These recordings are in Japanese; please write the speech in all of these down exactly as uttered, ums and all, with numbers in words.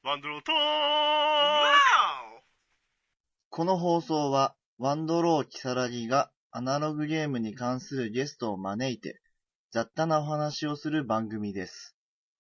ワンドローとーこの放送はワンドローキサラギがアナログゲームに関するゲストを招いて雑多なお話をする番組です。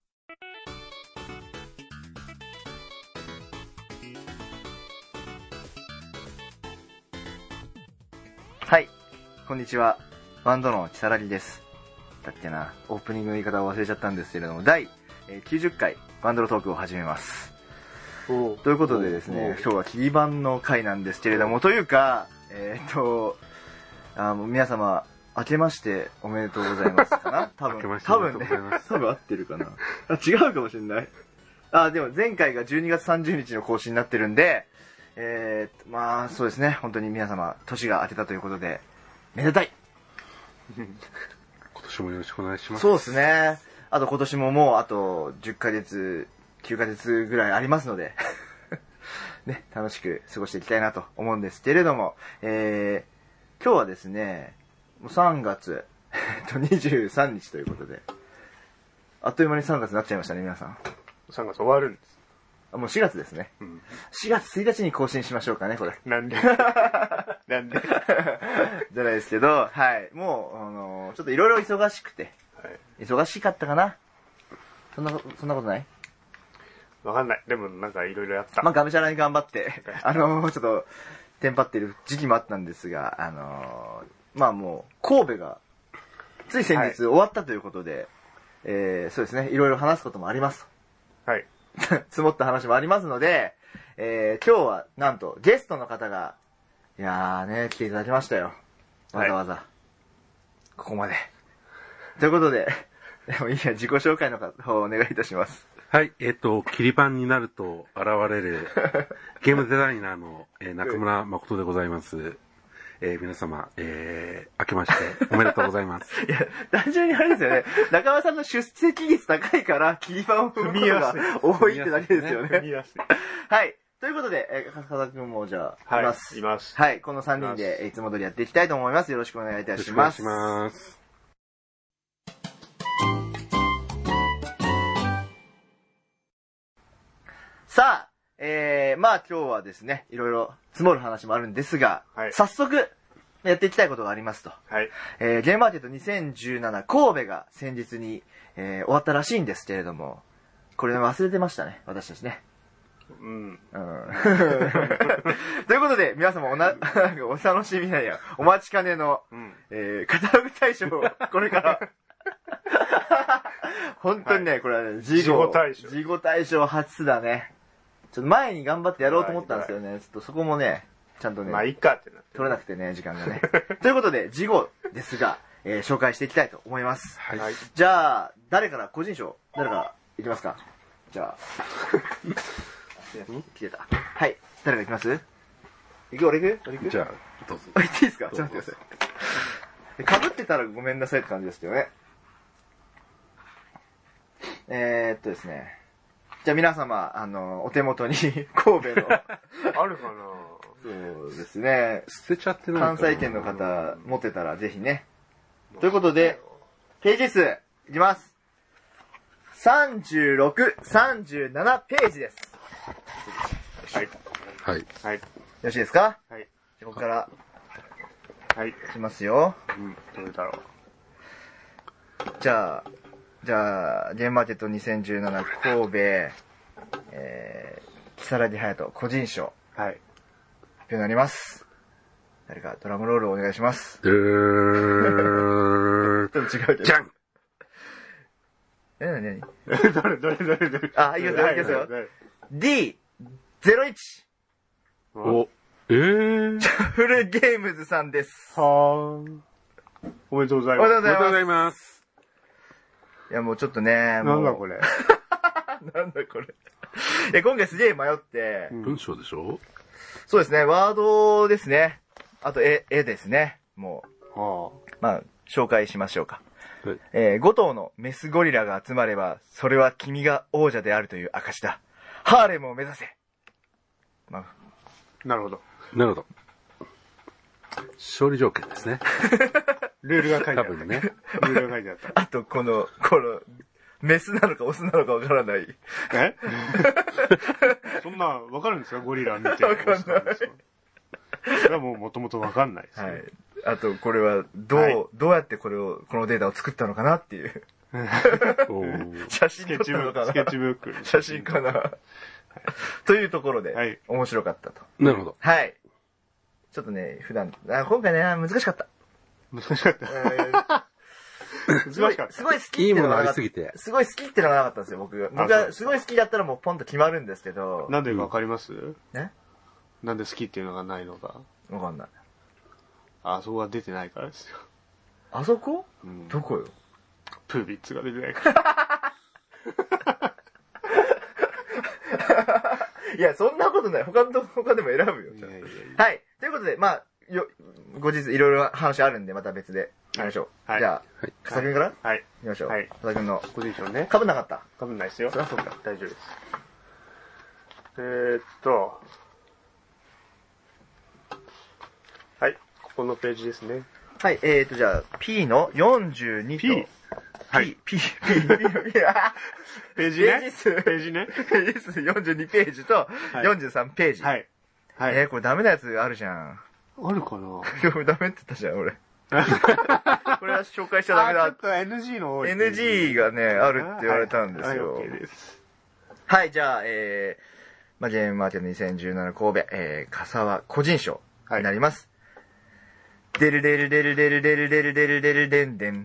はい、こんにちは。ワンドローキサラギです。だっけな、オープニングの言い方を忘れちゃったんですけれども、第きゅうじゅっかいワンドロートークを始めます。ということでですね、今日は切り板の回なんですけれども、というか、えー、っとあの皆様明けましておめでとうございますかな。多分多分ね、多分合ってるかな。あ、違うかもしれない。あ、でも前回がじゅうにがつさんじゅうにちの更新になってるんで、えー、まあそうですね、本当に皆様年が明けたということでめでたい。 今年もよろしくお願いします。 そうですね。あと今年ももうあとじゅっかげつきゅうかげつぐらいありますのでね、楽しく過ごしていきたいなと思うんですけれども、えー、今日はですね、もうさんがつにじゅうさんにちということで、あっという間にさんがつになっちゃいましたね、皆さん。 さんがつ終わるんです。 あ、もうしがつですね、うん、しがつついたちに更新しましょうかね、これ。 なんでなんでじゃないですけど、はい、もう、あのー、ちょっといろいろ忙しくて、はい、忙しかったかな。そんな、そんなことない？ わかんない。でもなんかいろいろやった。 まあ、がむしゃらに頑張って、あのー、ちょっと、テンパってる時期もあったんですが、あのー、まあもう、神戸が、つい先日終わったということで、はい、えー、そうですね、いろいろ話すこともあります。 はい。 積もった話もありますので、えー、今日は、なんと、ゲストの方が、いやーね、来ていただきましたよ。わざわざ。はい、ここまで。ということで、でもいいや、自己紹介の方をお願いいたします。 はい、えっと、切り板になると現れる、ゲームデザイナーの、えー、中村誠でございます。えー、皆様、えー、明けましておめでとうございます。 いや、単純にあれですよね。中村さんの出席率高いから、切り板を踏むことが多いってだけですよね。踏みやすい。はい。ということで、えー、風君もじゃあ、はい、います。 います。 はい。このさんにんでいつも通りやっていきたいと思います。よろしくお願いいたします。 よろしくお願いします。 さあ、えー、まあ今日はですね、いろいろ積もる話もあるんですが、はい、早速やっていきたいことがありますと。 はい。 えー、ゲームマーケットにせんじゅうなな神戸が先日に、えー、終わったらしいんですけれども、これ忘れてましたね、私たちね。 うん。うん。 ということで、皆様おな、お楽しみなや、お待ちかねの、うん、えー、カタログ大賞を、これから、本当にね、はい、これはね、事後大賞。事後大賞初だね。ちょっと前に頑張ってやろうと思ったんですけどね、ちょっとそこもね、ちゃんとね、 まあいいかってなって取れなくてね、時間がね。ということで、事後ですが、えー、紹介していきたいと思います。 はい。 じゃあ、誰から個人賞、誰からいきますか？じゃあ。来てた。はい。誰がいきます？行く？俺行く？俺行く？ じゃあ、どうぞ。 あ、行っていいですか？ちょっと待ってください。被ってたらごめんなさいって感じですけどね。えー、っとですね。じゃあ皆様、あの、お手元に神戸の。 あるかな？ そうですね。 捨てちゃってないかな。 関西圏の方、持ってたらぜひね。ということで、ページ数、いきます。さんじゅうろく、さんじゅうななページです。 はい。はい。はい。よろしいですか？ はい。 ここから、 はい。 いきますよ。 うん、どれだろう。じゃあ、じゃあ、ゲームマーケットにせんじゅうなな神戸、えー、木更木隼人個人賞。 はい。 発表になります。誰かドラムロールをお願いします。 でーちょっと違うけど。 じゃんえ、なになにどれどれどれどれあ、いきますよ、いきますよ。ディーゼロいち。 お、えー。 シャッフルゲームズさんです。 はーん。おめでとうございます。 おめでとうございます。 いやもうちょっとね、 なんだこれ。 なんだこれ。いや今回すげえ迷って。 文章でしょ？ そうですね、ワードですね。あと絵、絵ですね。もう。 はあ、まあ、紹介しましょうか。 はい、 えー、ご頭のメスゴリラが集まれば、それは君が王者であるという証だ。ハーレムを目指せ。まあ、 なるほど。なるほど。勝利条件ですね。ルールが書いてある。多分ね。ルールが書いてあった。 あと、この、この、 メスなのかオスなのかわからない。 えそんな、わかるんですかゴリラ見て。 わかんない。 それはもうもともとわかんないです、ね。 はい。あと、これは、どう、はい、どうやってこれを、このデータを作ったのかなっていう。写真撮ったのかなスケッチブック。 写真かな、はい、というところで、はい、面白かったと。 なるほど。 はい。ちょっとね、普段、あ今回ね、難しかった。 難しかった。 すごい、すごい好きっていうのがありすぎて。 すごい好きってのがなかったんですよ、僕が。僕がすごい好きだったらもうポンと決まるんですけど。 なんでかわかります？ ね？ なんで好きっていうのがないのか。 わかんない。 あそこが出てないからですよ。 あそこ？ うん。 どこよ？ プービッツが出てないから。 いや、そんなことない。他の、他でも選ぶよ。いやいやいやはい。ということで、まあ、よ、後日いろいろ話あるんで、また別でやりましょう。はい、じゃあ、かさくんからはい。 行きましょう。 はい。 かさくんのポジションね。 かぶんなかった？ かぶんないですよ。 そりゃそうか。 大丈夫です。えーっと、はい。ここのページですね。 はい。えーっと、じゃあ、P のよんじゅうにと。 P？はい。 P、P、P、P、P、 ページね。 ページ数。 ページね。 ページ数よんじゅうにページとよんじゅうさんページ。 はい。はい。 えー、これダメなやつあるじゃん。 あるかなダメって言ったじゃん、俺。これは紹介しちゃダメだ。 ちょっと エヌジー の多い。 エヌジー がね、あるって言われたんですよ。 はい、はい、OK です。 はい、じゃあ、えー、まあ、ジェーンマーケットにせんじゅうなな神戸、えー、笠間個人賞になります。デルデルデルデルデルデルデルデルデンデン。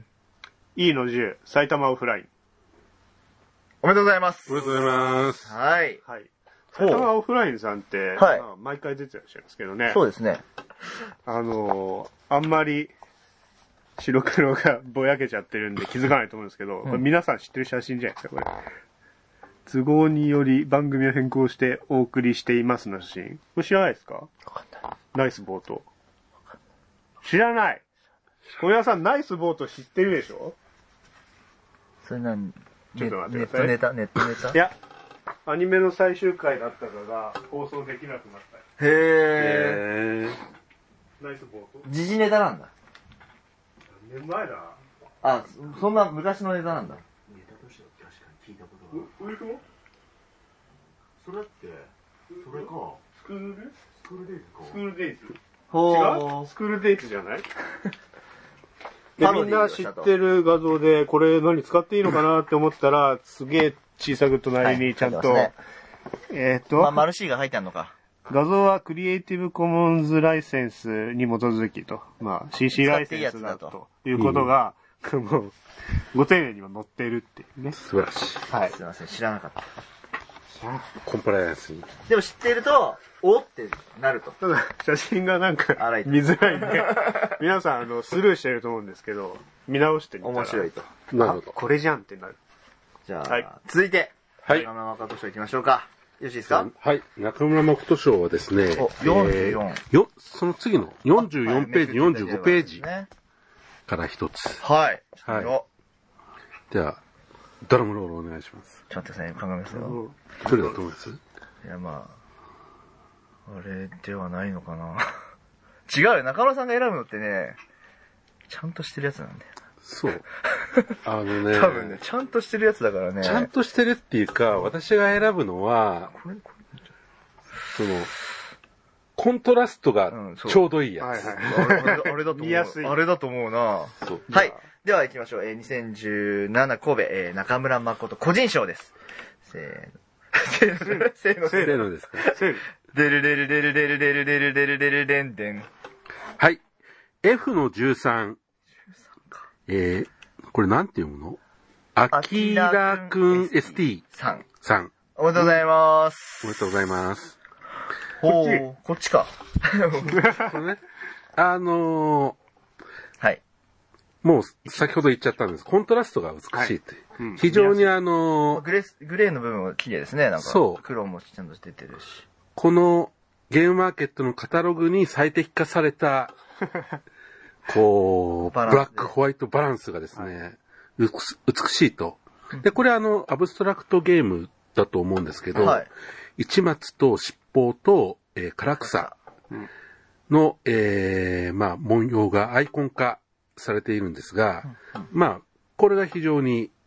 E のじゅう、埼玉オフライン。 おめでとうございます。 おめでとうございます。 はい。 はい。埼玉オフラインさんって、 はい、 まあ、毎回出てらっしゃいますけどね。 そうですね。 あのー、あんまり白黒がぼやけちゃってるんで気づかないと思うんですけど、うん、これ皆さん知ってる写真じゃないですか、これ。都合により番組を変更してお送りしていますの写真。これ知らないですか？ わかんない。 ナイスボート。知らない。小屋さん、ナイスボート知ってるでしょ？ それ何？ ちょっと待ってください。 ネットネタネットネタいや、アニメの最終回だったかが放送できなくなった。 へー。 ナイスボート。 時事ネタなんだ。 何年前だ？ あ、そんな昔のネタなんだ。 ネタとしては確かに聞いたことがある。ウルフそれって、それか。 スクールスクールデイズか。 スクールデイズ。 ほー。違う？スクールデイズじゃない？で、みんな知ってる画像で、これ何使っていいのかなって思ったら、すげえ小さく隣にちゃんと、はいね、えっと、 まあ、マル C が入ってんのか。 画像はクリエイティブコモンズライセンスに基づきと、まあ シーシー ライセンスだということが、うん、もう、ご丁寧には載っているっていうね。 素晴らしい。 はい。すいません、知らなかった。 コンプライアンスに。 でも知ってると、おってなると。 ただ、写真がなんか、見づらいんで、皆さん、あの、スルーしてると思うんですけど、見直してみたら。 面白いと。 なるほど。 これじゃんってなる。 じゃあ、はい、続いて、 はい。 中村誠賞行きましょうか。よろしいですか？ はい。中村誠賞はですね、 よんじゅうよん、 えー、よ、その次のよんじゅうよんページ、よんじゅうごページから一つ。 はい。 はい。では、ドラムロールお願いします。 ちょっと待ってください、考えますよ。 どれだと思います？ いや、まあ、あれではないのかな。違うよ、中村さんが選ぶのってね、ちゃんとしてるやつなんだよ。 そう。あのね。 多分ね、ちゃんとしてるやつだからね。 ちゃんとしてるっていうか、私が選ぶのは、 これこれその、コントラストがちょうどいいやつ。 うん、はいはい。 あれ、あれだと思う。 見やすい。 あれだと思うな。 そう。 はい。では行きましょう。えー、にせんじゅうなな神戸、えー、中村誠個人賞です。せーの。せーの。せーの。 せーのですか。 せーの。 デルデルデルデルデルデルデルデルデンデン。 はい。F のじゅうさん。えー、これなんて読むの？あきらくん エスティーさん。 さん。 おめでとうございます。 おめでとうございます。 ほう、こっちか。 これね、あのー、はい。 もう先ほど言っちゃったんです。コントラストが美しいという。はい、うん、非常にあのー、 グレー、グレーの部分は綺麗ですね。なんか。そう。黒もちゃんと出てるし。 このゲームマーケットのカタログに最適化された、こう、ブラックホワイトバランスがですね、はい、美しいと。で、これあの、アブストラクトゲームだと思うんですけど、はい、市松と七宝と、えー、唐草の、えー、まあ、文様がアイコン化されているんですが、うんうん、まあ、これが非常に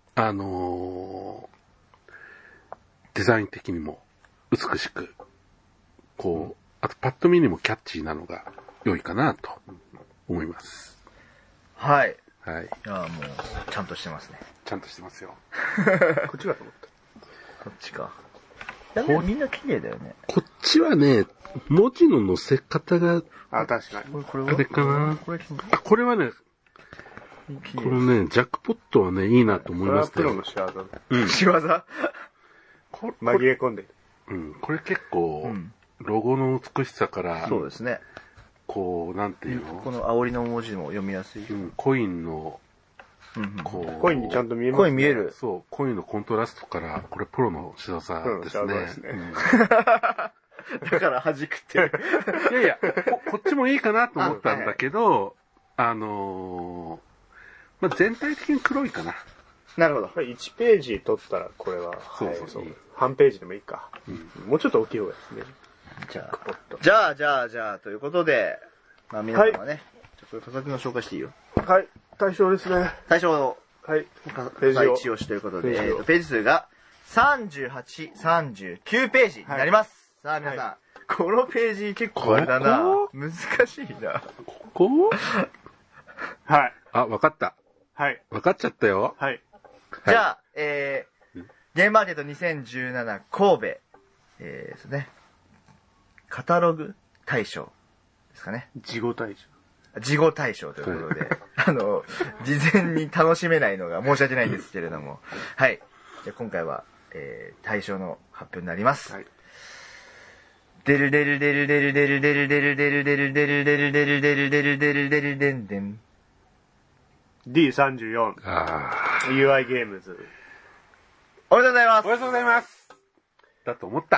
あのー、デザイン的にも美しく、こう、あとパッと見にもキャッチーなのが良いかなと思います。 はい。 はい。 いやもう、ちゃんとしてますね。 ちゃんとしてますよ。 こっちかと思った。 こっちか。いやみんな綺麗だよね。 こっちはね、文字の載せ方が、 あ、確かに。 これ、これはあれかな。 これ、 あ、これはね、これね、ジャックポットはね、いいなと思いますね。 これはプロの仕業だ。 うん。 仕業こ紛れ込んでる。 うん、これ結構、 うんロゴの美しさから、 そうですね。 こう、なんていうの、 この煽りの文字も読みやすい。 うん、コインの、 うんうんこう、 コインにちゃんと見えます、 コイン見える。 そう、コインのコントラストから、これプロの仕業ですね。 プロの仕業ですねうんだから弾くってる。 いやいやこ、こっちもいいかなと思ったんだけど、あ,、のー、まあ、全体的に黒いかな。 なるほど。 これいちページ取ったら、これは、 そうそうそうはい半ページでもいいか。うん、もうちょっと大きい方がいいですね。 じゃあ、じゃあ、じゃあ、じゃあ、ということで、まあ皆さんはね、ちょっと価格の紹介していいよ。 はい、対象ですね。 対象のはい。 価ページを格一押しということで、 ページをえーとページ数がさんじゅうはち、さんじゅうきゅうページになります。さあ皆さん、 はこのページ結構あれだな。 こ難しいな。 ここはい。 あ、わかった。 はい。 わかっちゃったよ。 はい。 じゃあ、えー、ゲームマーケットにせんじゅうなな神戸、えーですね、カタログ大賞ですかね。 事後対象。 事後大賞ということで、あの、事前に楽しめないのが申し訳ないんですけれども、はい。じゃあ今回は、えー、大賞の発表になります。 はい。 デルデルデルデルデルデルデルデルデルデルデルデルデルデルデルデルデルデンディーさんじゅうよん。 あユーアイ ゲームズ。 おめでとうございます。 おめでとうございます。だと思った。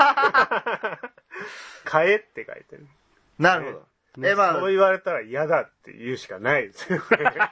買えって書いてる。 なるほど。え、まあそう、言われたら嫌だって言うしかないですよ。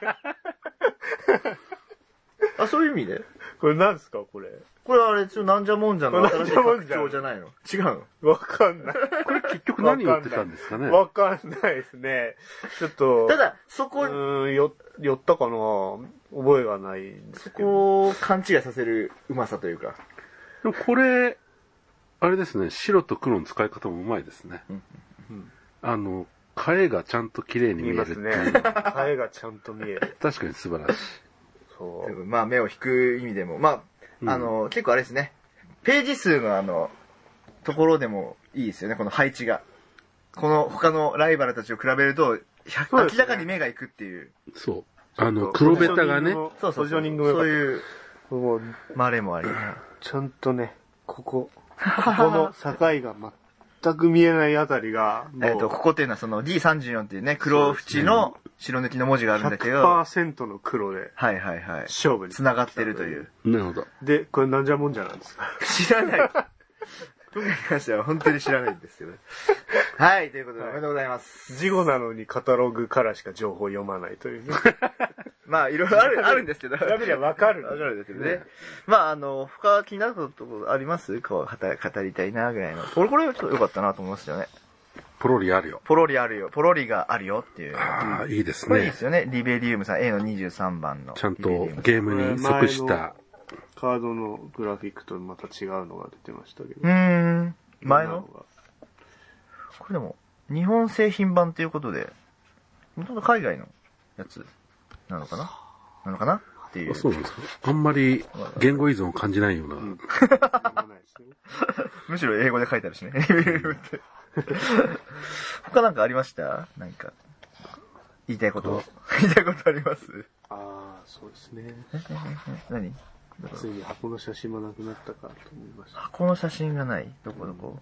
あ、そういう意味でこれ何ですかこれ。 これあれ、ちょ、なんじゃもんじゃの新しい拡張じゃないの違うのわかんない。 これ結局何を言ってたんですかね。 わかんないですね。ちょっと。 ただ、そこ、 うーん、よ、寄ったかな覚えがないんですそけど。 こを勘違いさせるうまさというか。 でもこれ、あれですね、白と黒の使い方もうまいですね。 うんうんあの、替えがちゃんと綺麗に見えるって見えますいう。 ね。替えがちゃんと見える。 確かに素晴らしい。 そう。 まあ、目を引く意味でも、まあ、あの、結構あれですね、ページ数のあの、ところでもいいですよね、この配置が。この他のライバルたちを比べると、 そうですね明らかに目がいくっていう。 そう。あの、黒ベタがね、 そうそうポジショニングそういう、 もう、 マレもあり。 ちゃんとね、ここ、ここの境が全く見えないあたりが、もう、 えっと、ここっていうのはその ディーさんじゅうよん っていうね、黒縁の白抜きの文字があるんだけど、 ひゃくパーセント の黒ではいはいはい。 勝負に。 繋がってるという。 なるほど。 で、これなんじゃもんじゃなんですか知らない。特に関しては本当に知らないんですけど。はい、ということでおめでとうございます。 事後なのにカタログからしか情報を読まないというね。 まあ、いろいろある、あるんですけど。 調べりゃわかる。 わかるんですけどね。まあ、あの、他気になることありますこう、語語りたいな、ぐらいの。これ、これちょっと良かったなと思いますよね。 ポロリあるよ。 ポロリあるよ。ポロリがあるよっていう。 ああ、いいですこれいいねで。すよね。リベリウムさん A のにじゅうさんばんの。 ちゃんとリベリウムゲームに即した。 カードのグラフィックとまた違うのが出てましたけど。 うーん。前のこんながこれでも、日本製品版ということで、ほとんど海外のやつなのかななのかなっていう。 あそうなんですか。あんまり言語依存を感じないような。 うん読まないですよむしろ英語で書いてあるしね。リベリウムって。他なんかありましたなんか、言いたいこと。言いたいことありますああ、そうですね。 何ついに箱の写真もなくなったかと思いました。 箱の写真がないどこどこ、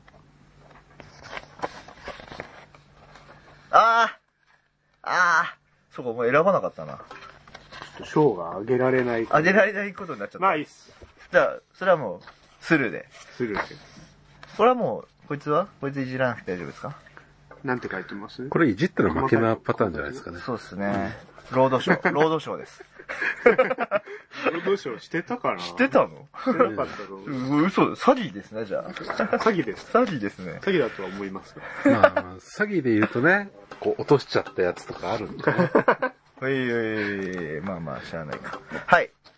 ああああそうか、もう選ばなかったな。 ちょっと賞が上げられない。 あげられないことになっちゃった。 まあいいっす。 じゃあ、それはもう、スルーで。 スルーで。 これはもう、こいつはこいついじらなくて大丈夫ですかなんて書いてますこれいじったら負けなパターンじゃないですかね。 そうですね。ロードショー。ロードショーです。 どうしよう、してたかな知ってたのしてなかったと思う。 う嘘、詐欺ですね、じゃあ。 詐欺です。 詐欺ですね。 詐欺だとは思いますが。 まあ、まあ、詐欺で言うとね、こう落としちゃったやつとかあるんでね。 おいおいおい、まあまあ、しゃあないか。はい。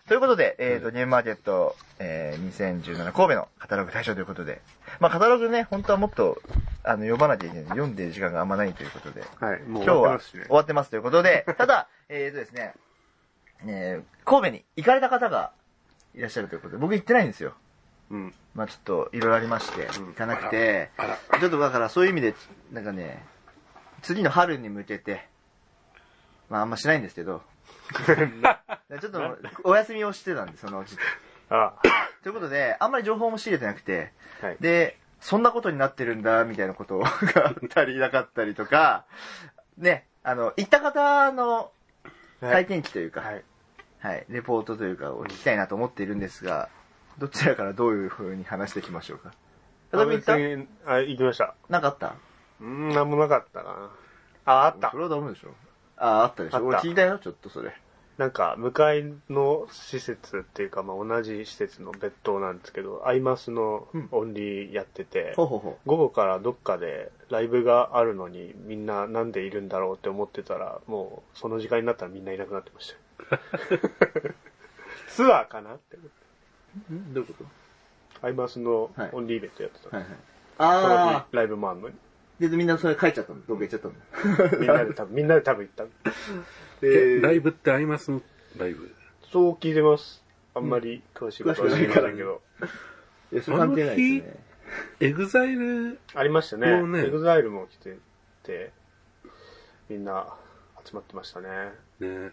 ということで、えっ、ー、と、ゲームマーケット、えー、にせんじゅうなな神戸のカタログ対象ということで、まあ、カタログね、本当はもっと、あの、読まなきゃいけない。読んでる時間があんまないということで、 はい、もう今日は終わってますしね。 終わってますということで、ただ、えっ、ー、とですね、えー、神戸に行かれた方がいらっしゃるということで、僕行ってないんですよ。 うん。 まあちょっと、いろいろありまして、 うん行かなくてあら、 ちょっとだからそういう意味で、なんかね、次の春に向けて、まああんましないんですけど、ちょっとお休みをしてたんで、そのうち。 あということで、あんまり情報も仕入れてなくて、 はい。 で、そんなことになってるんだ、みたいなことがあったりなかったりとか、ね、あの、行った方の体験記というか、 はい。 はい、レポートというかを聞きたいなと思っているんですが、どちらからどういう風に話していきましょうか。 あ、 例えば行った別にあ、行きました。 なんかあった？ うーん、なんもなかったかな。あ、あったそ。れはダメでしょ。あ、あったでしょ。 あった俺聞いたよ、ちょっとそれ。 なんか、向かいの施設っていうか、まあ、同じ施設の別棟なんですけど、アイマスのオンリーやってて、 ほうほうほ午後からどっかでライブがあるのに、みんななんでいるんだろうって思ってたら、もう、その時間になったらみんないなくなってました。ツアーかなって思って。 う。んどういうこアイマスのはいオンリーイベントやってた。 と？はいはい。 そのあ日ライブもあんのに。 ー。で、みんなそれ書いちゃったんだ。どっか行っちゃったんだ。 みんなで多分、みんなで多分行った。 えライブってありますのライブ。 そう聞いてます。あんまり詳しいことは知りませんけど。 いや、それ関係ないですね。 エグザイル、 ありましたね。 もうねエグザイルも来てて、みんな集まってましたね。 ね。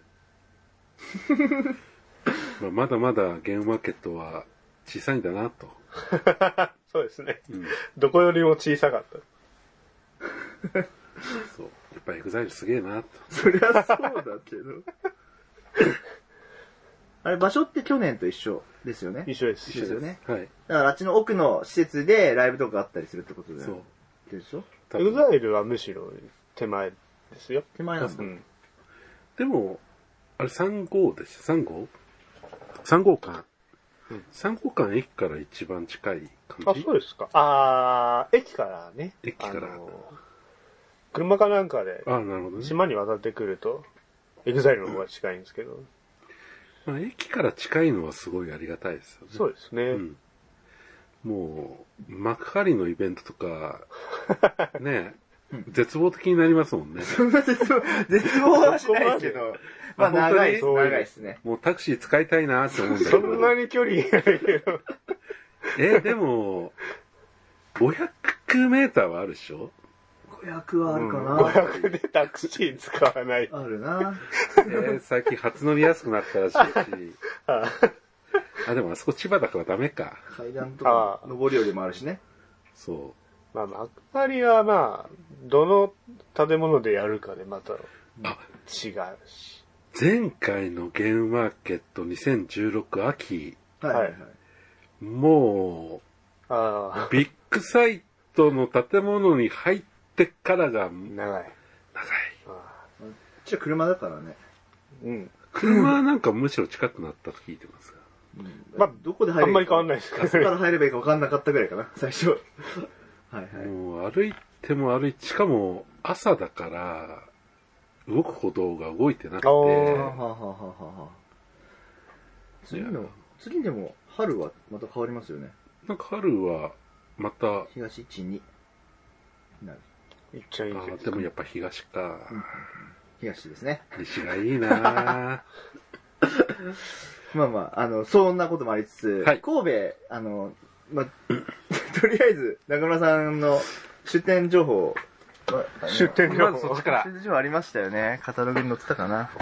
まあまだまだゲームマーケットは小さいんだなと。 そうですね。 うん、 どこよりも小さかった。 そう。やっぱエグザイルすげえなと。 そりゃそうだけど。あれ、場所って去年と一緒ですよね。 一緒です。 一緒ですよね。 はい。 だからあっちの奥の施設でライブとかあったりするってことだよ。 そう。 でしょ？ 多分エグザイルはむしろ手前ですよ。 手前なんだ。 うん。 でも、あれさん号でした ?さん 号 ?さん 号館。 うん、 さん号館駅から一番近い感じ。 あ、そうですか。あー、駅からね。 駅からあの車かなんかであ、なるほどね。 島に渡ってくると、エグザイルの方が近いんですけど。 まあ、駅から近いのはすごいありがたいですよね。 そうですね。 うん。もう、幕張のイベントとか、ね、絶望的になりますもんね。 そんな絶望、絶望はしないですけど、まあ長い、 本当に長いですね。 もうタクシー使いたいなって思うんだけそど。 んなに距離ないけど。 え、でも、ごひゃくメーターはあるでしょ？ ごひゃくはあるかな。 ごひゃくでタクシー使わない。 あるな。 えー最近初乗りやすくなったらしいし。 ああ、でもあそこ千葉だからダメか。 階段とか、上り下りもあるしね。 そまあ、幕張はまあ、どの建物でやるかでまたあ違うし。 う。前回のゲームマーケットにせんじゅうろく秋、 はいはいはい。 もあう、ビッグサイトの建物に入ってからがあ、長い。 長い。 あじゃ車だからね。 ーうん。 車はなんかむしろ近くなったと聞いてますが。 まあどこで入るあんまり変わんないですけどねあそこから入ればいいか分かんなかったぐらいかな、最初。はいはい。 もう歩いても歩いて、しかも朝だから、動く歩道が動いてなくて、 おーはあはあはあはあはあ。次の、次でも春はまた変わりますよね。 なんか春はまた、あ東いち、になる。 いっちゃいいですでもやっぱ東か。 東ですね。 西がいいなまあまあ、あの、そんなこともありつつ、 はい神戸、あの、まあ、とりあえず、中村さんの出店情報、 出店情報まずそっちから出店情報ありましたよね。カタログに載ってたかな。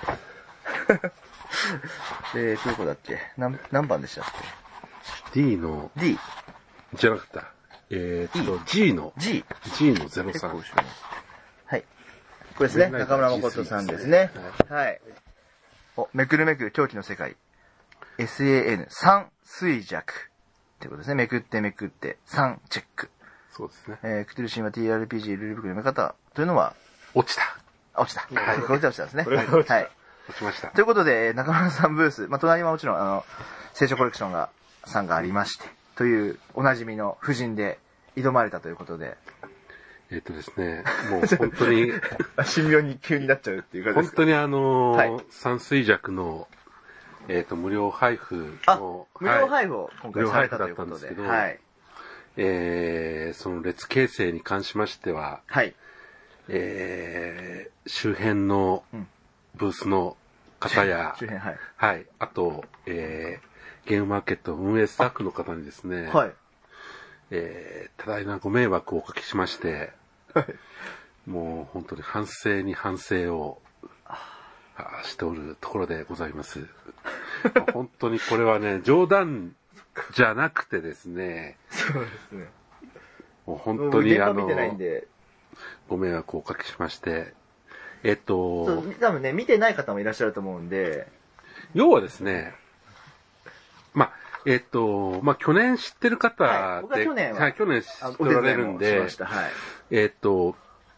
で、どこだっけ何、何番でしたっ D の、 け ?D、 じゃなかった。えーっと、G の、 G。 G のゼロさん。 結構後ろにはい。これですね。中村誠さんですね。はい。お、めくるめくる狂気の世界。エスエーエヌさん 衰弱。ってことですね。めくってめくってさんチェック。 そうですね。 えー、クトゥルシンは ティーアールピージー ルールブックの読み方というのは、 落ちた。 あ、落ちた。はい。これ落ちたですね。 これが落ちたはい。 落ちました。 ということで、中村さんブース、まあ、隣はもちろん、あの、聖書コレクションが、さんがありまして、という、おなじみの夫人で挑まれたということで。 えーっとですね、もう本当に、 神妙に急になっちゃうっていう感じですか。 本当にあのーはい山水弱のえっと、無料配布あの、 無料配布を今回されたという無料配布だったんことで。 ですけどはい。 えー、その列形成に関しましては、 はい。 えー、周辺のうんブースの方や、 周辺、はい。 はい、あと、えー、ゲームマーケット運営スタッフの方にですね、 はい。 えー、多大なご迷惑をおかけしまして、 はい。 もう本当に反省に反省をあしておるところでございます。本当にこれはね、冗談じゃなくてですね、 そうですね。 もう本当にあの現場見てないんで、 ご迷惑をおかけしまして、えっと、 そう多分ね、見てない方もいらっしゃると思うんで、 要はですね、まあ、えっと、まあ、去年知ってる方で、 はい僕は去年ははい、去年知あっておられるんでお手伝いもしまし、た。はい。 えっと、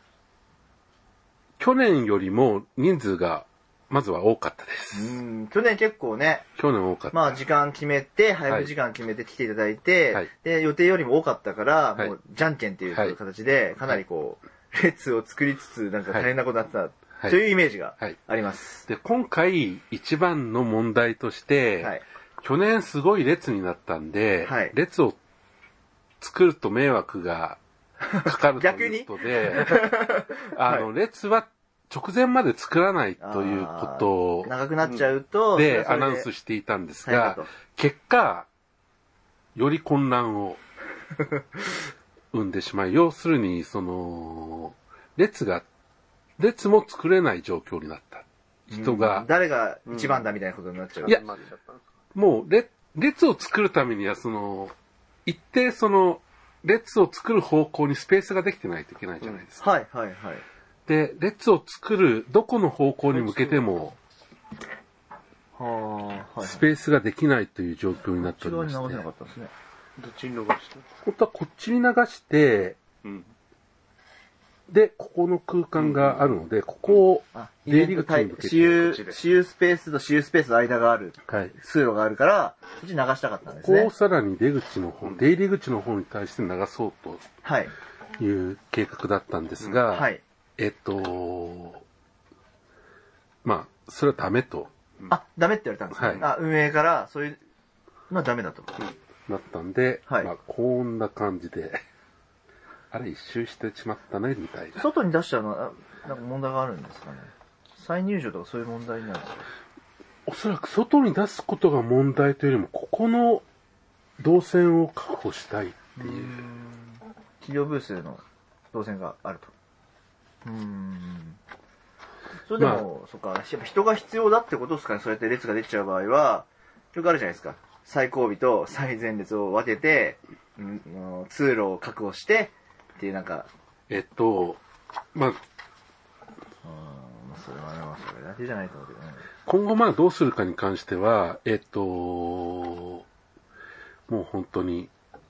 去年よりも人数がまずは多かったでうす。 ん、去年結構ね、 去年多かった。 まあ時間決めて、配布時間決めて来ていただいて、 はいで、予定よりも多かったから、 はいもうじゃんけんっていうはい形で、かなりこう、列を作りつつ、なんか大変なことになってた、 いというイメージがはいあります。 で、今回一番の問題として、 はい。 去年すごい列になったんで、 はい列を作ると迷惑がかかるということで、あの、列は直前まで作らないということを長くなっちゃうと、 でそれはそれアナウンスしていたんですが大変だと、 結果、より混乱を生んでしまい、要するに、その、列が、列も作れない状況になった。人が、 誰が一番だみたいなことになっちゃう。 いやもう列、列を作るためには、その、一定その、列を作る方向にスペースができてないといけないじゃないですか。 はいはいはい。 で、列を作る、どこの方向に向けても、 はあ、はい、はい。 スペースができないという状況になってこっおりましてち側に流せなか、ったんですね。 どっちに伸ばした本当はこっちに流して、 うん。 で、ここの空間があるので、ここを、 あ、 出入り口に向けて私有こっちで私有スペースと私有スペースの間がある、 はい。 通路があるから、そっち流したかったんですこねこを。さらに出口の方、出入り口の方に対して流そうはい。 という計画だったんですが、 はい。 えっと、まあ、それはダメとあ、ダメって言われたんですね。 はいあ、運営から、そういうのはダメだと。 なったんで、 はいまあ、こんな感じで、あれ一周してしまったね、みたいな。 外に出したのは、あなんか問題があるんですかね。再入場とかそういう問題になるんですか。 おそらく外に出すことが問題というよりも、ここの動線を確保したいっていう。 企業ブースでの動線があると。うーん。それでも、そっか、やっぱ人が必要だってことですかね。そうやって列ができちゃう場合は、よくあるじゃないですか。最後尾と最前列を分けて、うん通路を確保して、っていうなんか、 えっと、まあ、 うーん、それはね、まあそれだけじゃないと思うけどね。 今後まあどうするかに関しては、えっと、もう本当に、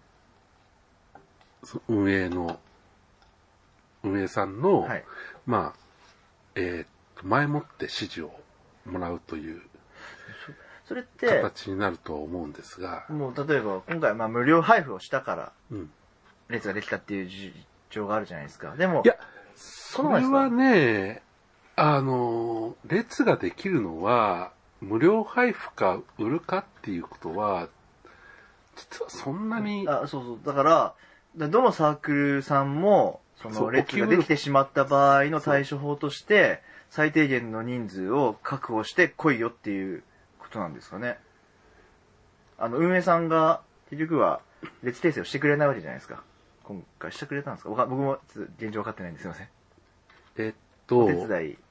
そ運営の、運営さんの、 はい。 まあ、えっと、前もって指示をもらうというそれって、 形になるとは思うんですが、 もう例えば今回まあ無料配布をしたからうん。 列ができたっていう事情があるじゃないですか。でも、 いや、 そなんですかそうれはね、あの、列ができるのは、無料配布か売るかっていうことは、実はそんなに、 あ、そうそう。だから、だどのサークルさんも、そそうの列ができてしまった場合の対処法として、最低限の人数を確保して来いよっていうことなんですかね。あの、運営さんが、結局は、列訂正をしてくれないわけじゃないですか。今回してくれたんですかわか僕もちょっと現状分かってないんですいません。 えっとお、手伝い。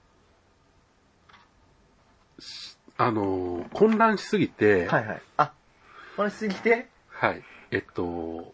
あの、混乱しすぎて、 はいはい。あ、これすぎて、 はい。えっと、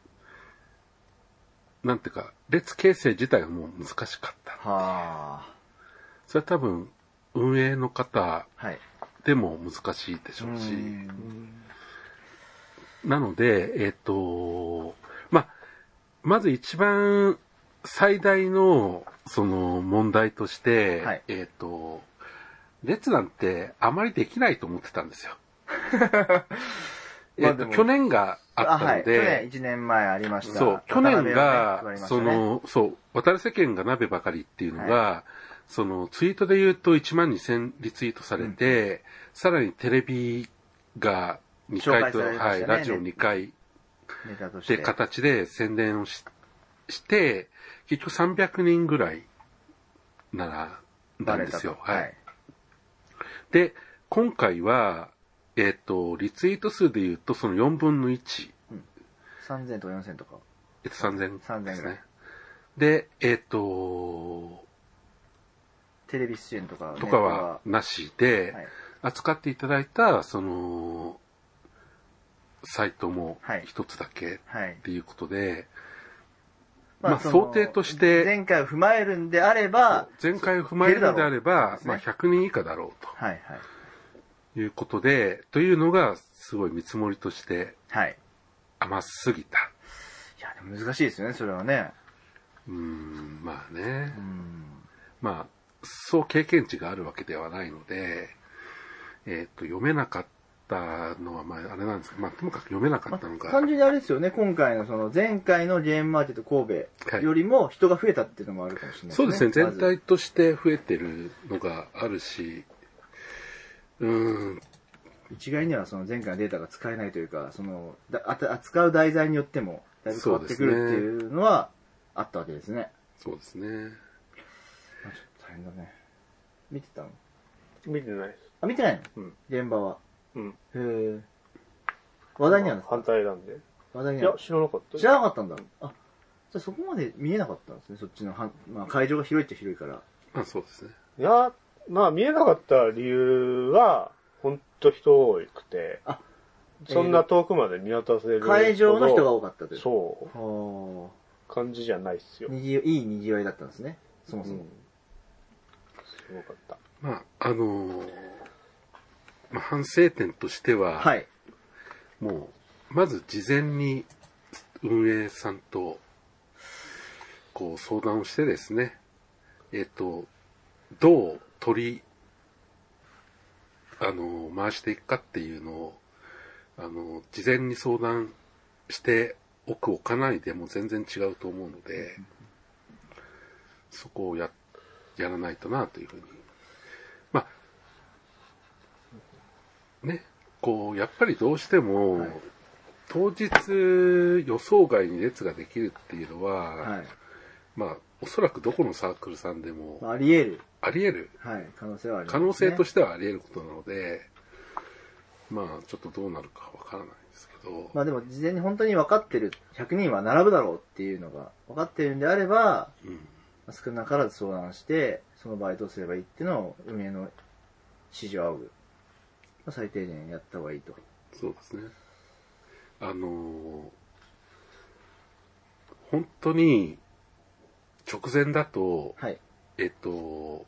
なんていうか、列形成自体がもう難しかった。 はあ。 それは多分、運営の方はい。 でも難しいでしょうし、 うんなので、えっと、まあ、まず一番最大の、その問題として、 はいえっと、列なんてあまりできないと思ってたんですよ。えっと、去年があったのはい。去年で、 いちねんまえありました。 そう、去年が、そ渡辺をね配りましたねの、そう、渡る世間が鍋ばかりっていうのが、 そのツイートで言うといちまんにせんリツイートされて、うん、さらにテレビがにかいと、ね、はい、ラジオにかいって形で宣伝を し, して結局さんびゃくにんぐらいならなんですよ。はい。で、今回は、えっ、ー、と、リツイート数で言うとそのよんぶんのいち。 うん、さんぜんとかよんせんとか。 えっと、さんぜんですね。 さんぜんぐらい。 で、えっ、ー、と、 テレビ出演とか。 とかはなしで、はい、扱っていただいた、その、サイトも一つだけっていうことで、はいはい、まあ、まあ、想定として、 前回を踏まえるんであれば、 前回を踏まえるんであれば、まあ、ひゃくにん以下だろうと。 はいはい。 いうことで、というのが、すごい見積もりとして、 はい。 甘すぎた。 いや、でも難しいですよね、それはね。 うーん、まあね。 うん。 まあ、そう経験値があるわけではないので、えっと、読めなかったのは、まあ、あれなんですけど、まあ、ともかく読めなかったのが。 まあ、単純にあれですよね、今回のその、前回のゲームマーケット神戸よりも人が増えたっていうのもあるかもしれないですね。 そうですね、全体として増えてるのがあるし、うーん。 一概にはその前回のデータが使えないというか、その、扱う題材によっても、だいぶ変わってくるっていうのは、あったわけですね。 そうですね。 まあ、ちょっと大変だね。見てたの？ 見てないです。 あ、見てないの？ うん。 現場は。 うん。 へえ。話題にあるんですか？ 反対なんで。 話題にある。 いや、知らなかった。 知らなかったんだ。あ、じゃあそこまで見えなかったんですね、そっちの。まあ、会場が広いっちゃ広いから。 あ、そうですね。 いや、まあ見えなかった理由は、ほんと人多くて、あ、そんな遠くまで見渡せる、 会場の人が多かったという。 そう。感じじゃないっすよ。 にぎいい賑わいだったんですね、そもそも。うん、 すごかった。 まあ、あのー、まあ、反省点としては、 はい。 もう、まず事前に運営さんと、こう相談をしてですね、えっと、どう取り、あの、回していくかっていうのを、あの、事前に相談しておくおかないでも全然違うと思うので、そこをや、やらないとなというふうに。まあ、ね、こう、やっぱりどうしても、はい、当日予想外に列ができるっていうのは、はい、まあ、おそらくどこのサークルさんでも、 あり得る。 あり得る。 はい、可能性はあります、ね。 可能性としてはあり得ることなので、まあ、ちょっとどうなるかわからないんですけど。 まあでも、事前に本当に分かってる、ひゃくにんは並ぶだろうっていうのが分かってるんであれば、うん、少なからず相談して、その場合どうすればいいっていうのを、運営の指示を仰ぐ。最低限やった方がいいと。 そうですね。あのー、本当に、直前だと、 はい、 えっと、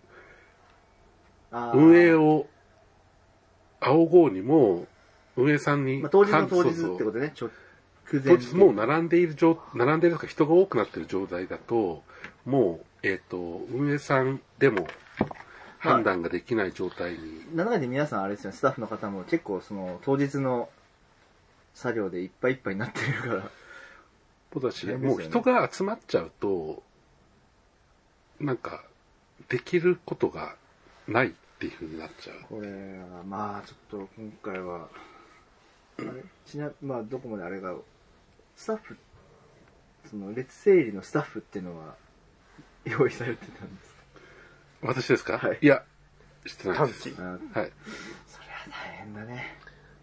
運営を仰ごうにも、運営さんに、 まあ、当日の当日ってことね、 直前当日もう並んでいる状、並んでいるとか人が多くなっている状態だと、もう、えっと、運営さんでも判断ができない状態に。 まあ、なので皆さんあれですよね、スタッフの方も結構その、当日の作業でいっぱいいっぱいになってるから。 そうだし、ね、もう人が集まっちゃうと、なんか、できることがないっていう風になっちゃう。 これは、まあ、ちょっと今回は、あれちな、まあ、どこまであれが、スタッフ、その、列整理のスタッフっていうのは、用意されてたんですか？ 私ですか？ はい。 いや、してないです。はい。それは大変だね。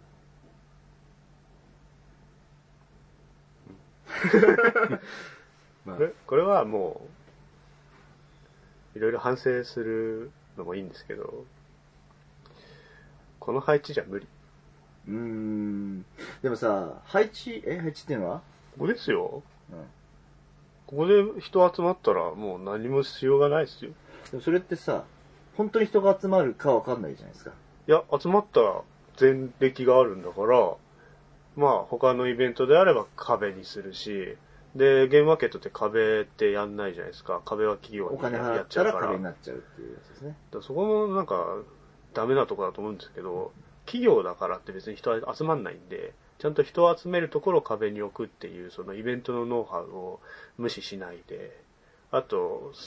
まあ、これ、これはもう、いろいろ反省するのもいいんですけど、この配置じゃ無理。 うーん。でもさ、配置、え、配置っていうのは？ ここですよ。うん。ここで人集まったらもう何もしようがないですよ。 でもそれってさ、本当に人が集まるかわかんないじゃないですか。 いや、集まったら前歴があるんだから、まあ他のイベントであれば壁にするし、で、ゲームマーケットって壁ってやんないじゃないですか。壁は企業にやっちゃうから。お金払ったら壁になっちゃうっていうやつですね。 だそこもなんかダメなところだと思うんですけど、企業だからって別に人は集まんないんで、ちゃんと人を集めるところを壁に置くっていう、そのイベントのノウハウを無視しないで、あと、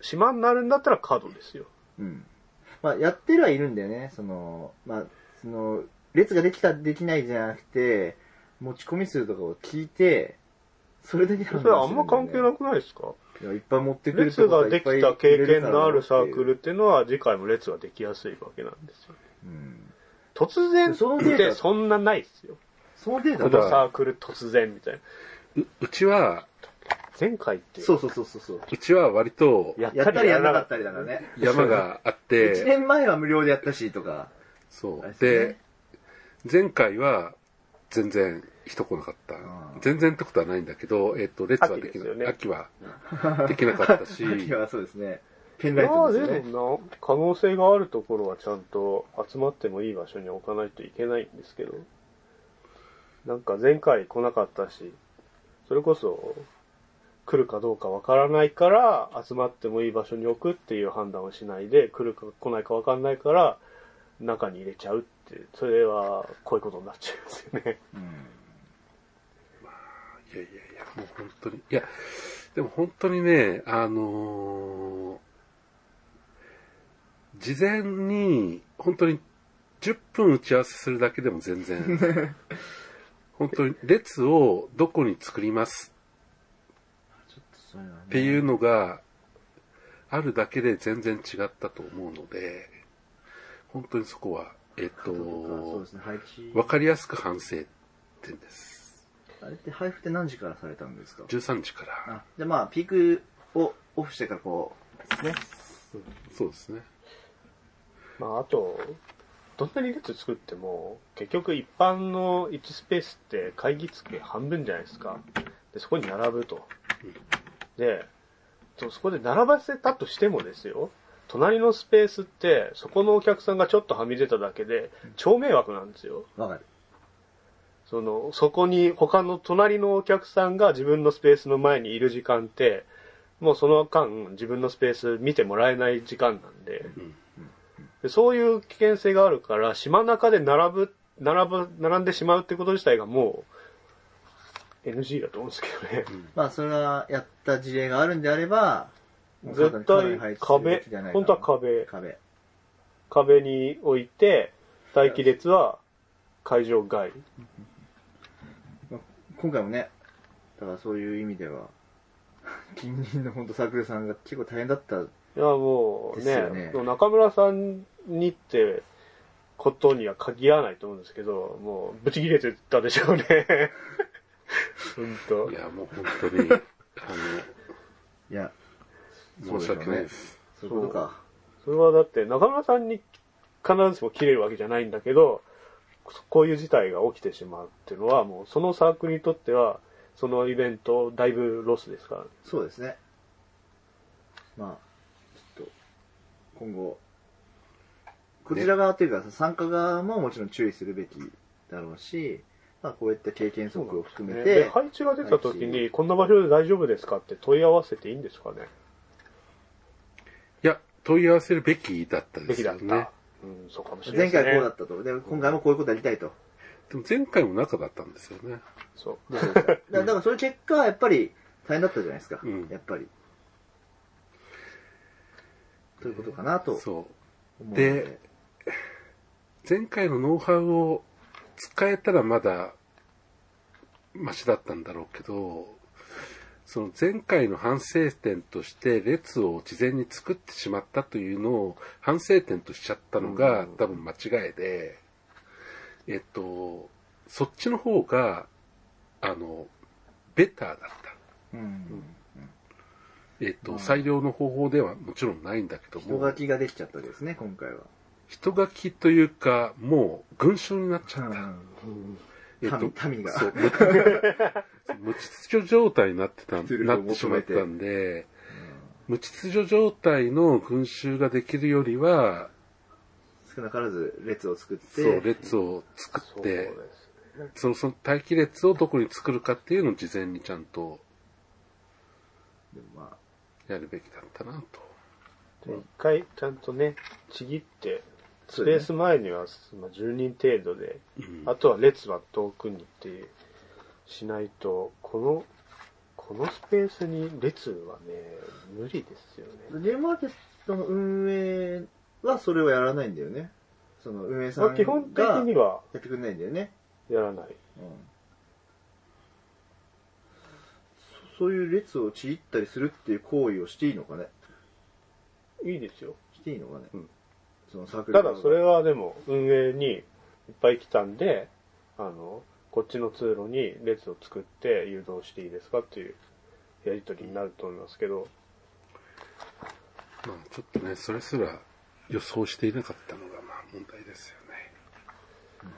島になるんだったら角ですよ。 うん。まあ、やってるはいるんだよね。その、まあ、その、列ができた、できないじゃなくて、持ち込み数とかを聞いて、それだけそれはあんま関係なくないですか？ いや、いっぱい持ってくる列ができた経験のあるサークルっていうのは、次回も列ができやすいわけなんですよ。 うん、 突然ってそんなないですよ。 そのデータこのサークル突然みたいな。 う, うちは、 前回って。 そうそうそうそう。 うちは割と、 やったりやらなかったりだからね。 山があって、 いちねんまえは無料でやったしとか。 そう。で、前回は全然人来なかった。全然ってことはないんだけど、えっ、ー、と、列はできない。秋,、ね、秋はできなかったし。 秋はそうですね。ペンライトですね。 でもな、可能性があるところはちゃんと集まってもいい場所に置かないといけないんですけど。なんか前回来なかったし、それこそ来るかどうかわからないから集まってもいい場所に置くっていう判断をしないで、来るか来ないかわかんないから中に入れちゃうって、それはこういうことになっちゃいますよね。うん、 まあ、いやいやいや、もう本当に、いや、でも本当にね、あのー、事前に本当にじゅっぷん打ち合わせするだけでも全然本当に列をどこに作りますっていうのがあるだけで全然違ったと思うので、本当にそこは、えっと、わかりやすく反省点です。 あれって配布って何時からされたんですか？ じゅうさんじから。 あ、じゃあまあ、ピークをオフしてからこう、ね。 そうですね。 まあ、あと、どんなに列作っても、結局一般のいちスペースって会議机半分じゃないですか。で、そこに並ぶと。で、そこで並ばせたとしてもですよ、隣のスペースって、そこのお客さんがちょっとはみ出ただけで、超迷惑なんですよ。 わかる。 その、そこに他の隣のお客さんが自分のスペースの前にいる時間って、もうその間自分のスペース見てもらえない時間なんで、うんでそういう危険性があるから、島中で並ぶ、並ぶ、並んでしまうってこと自体がもう、エヌジー だと思うんですけどね。うん、 まあ、それはやった事例があるんであれば、 絶対壁、本当は壁。 壁。 壁に置いて、待機列は会場外。 今回もね、だからそういう意味では、近隣の本当サークルさんが結構大変だった。 いや、もうね、ね中村さんにってことには限らないと思うんですけど、もう、ブチ切れてたでしょうね。本当。 いや、もう本当に、あの、 いや、 申し訳ないです。 そういうことか。 それはだって、中村さんに必ずしも切れるわけじゃないんだけど、こういう事態が起きてしまうっていうのは、もう、そのサークルにとっては、そのイベント、だいぶロスですから。 そうですね。まあ、今後、こちら側というか、参加側ももちろん注意するべきだろうし、まあこういった経験則を含めて、 ね、配置が出た時に、こんな場所で大丈夫ですかって問い合わせていいんですかね？ いや、問い合わせるべきだったですよね。べきだった。 うん、そうかもしれないですね。 前回こうだったと。で、今回もこういうことやりたいと。 でも前回も中だったんですよね。 そう。 だから、その結果はやっぱり大変だったじゃないですか。うん、やっぱり。ということかなと。 そう。で、前回のノウハウを使えたらまだマシだったんだろうけど、その前回の反省点として列を事前に作ってしまったというのを反省点としちゃったのが多分間違いで、えっと、そっちの方が、あの、ベターだった。うんえっと、最良の方法ではもちろんないんだけども。 人書きができちゃったわけですね、今回は。 人書きというか、もう群衆になっちゃった。うんえっと、民が。そう。 無秩序状態になってた、なってしまったんで、無秩序状態の群衆ができるよりは、 少なからず列を作って。 そう、列を作って、その、その待機列をどこに作るかっていうのを事前にちゃんと、でもまあ、やるべきだったなと。 一回ちゃんとね、ちぎって、スペース前にはじゅうにん程度で、うん、あとは列は遠くにってしないと、この、ここのスペースに列はね、無理ですよね。 ゲームマーケットの運営はそれをやらないんだよね。その運営さんが基本的にはやってくれないんだよね。 やらない。 うん、そういう列をちぎったりするっていう行為をしていいのかね。 いいですよ。 していいのかね。 うん、 そのサークルただそれはでも運営にいっぱい来たんで、あの、こっちの通路に列を作って誘導していいですかっていうやり取りになると思いますけど。 まあちょっとね、それすら予想していなかったのがまあ問題ですよね。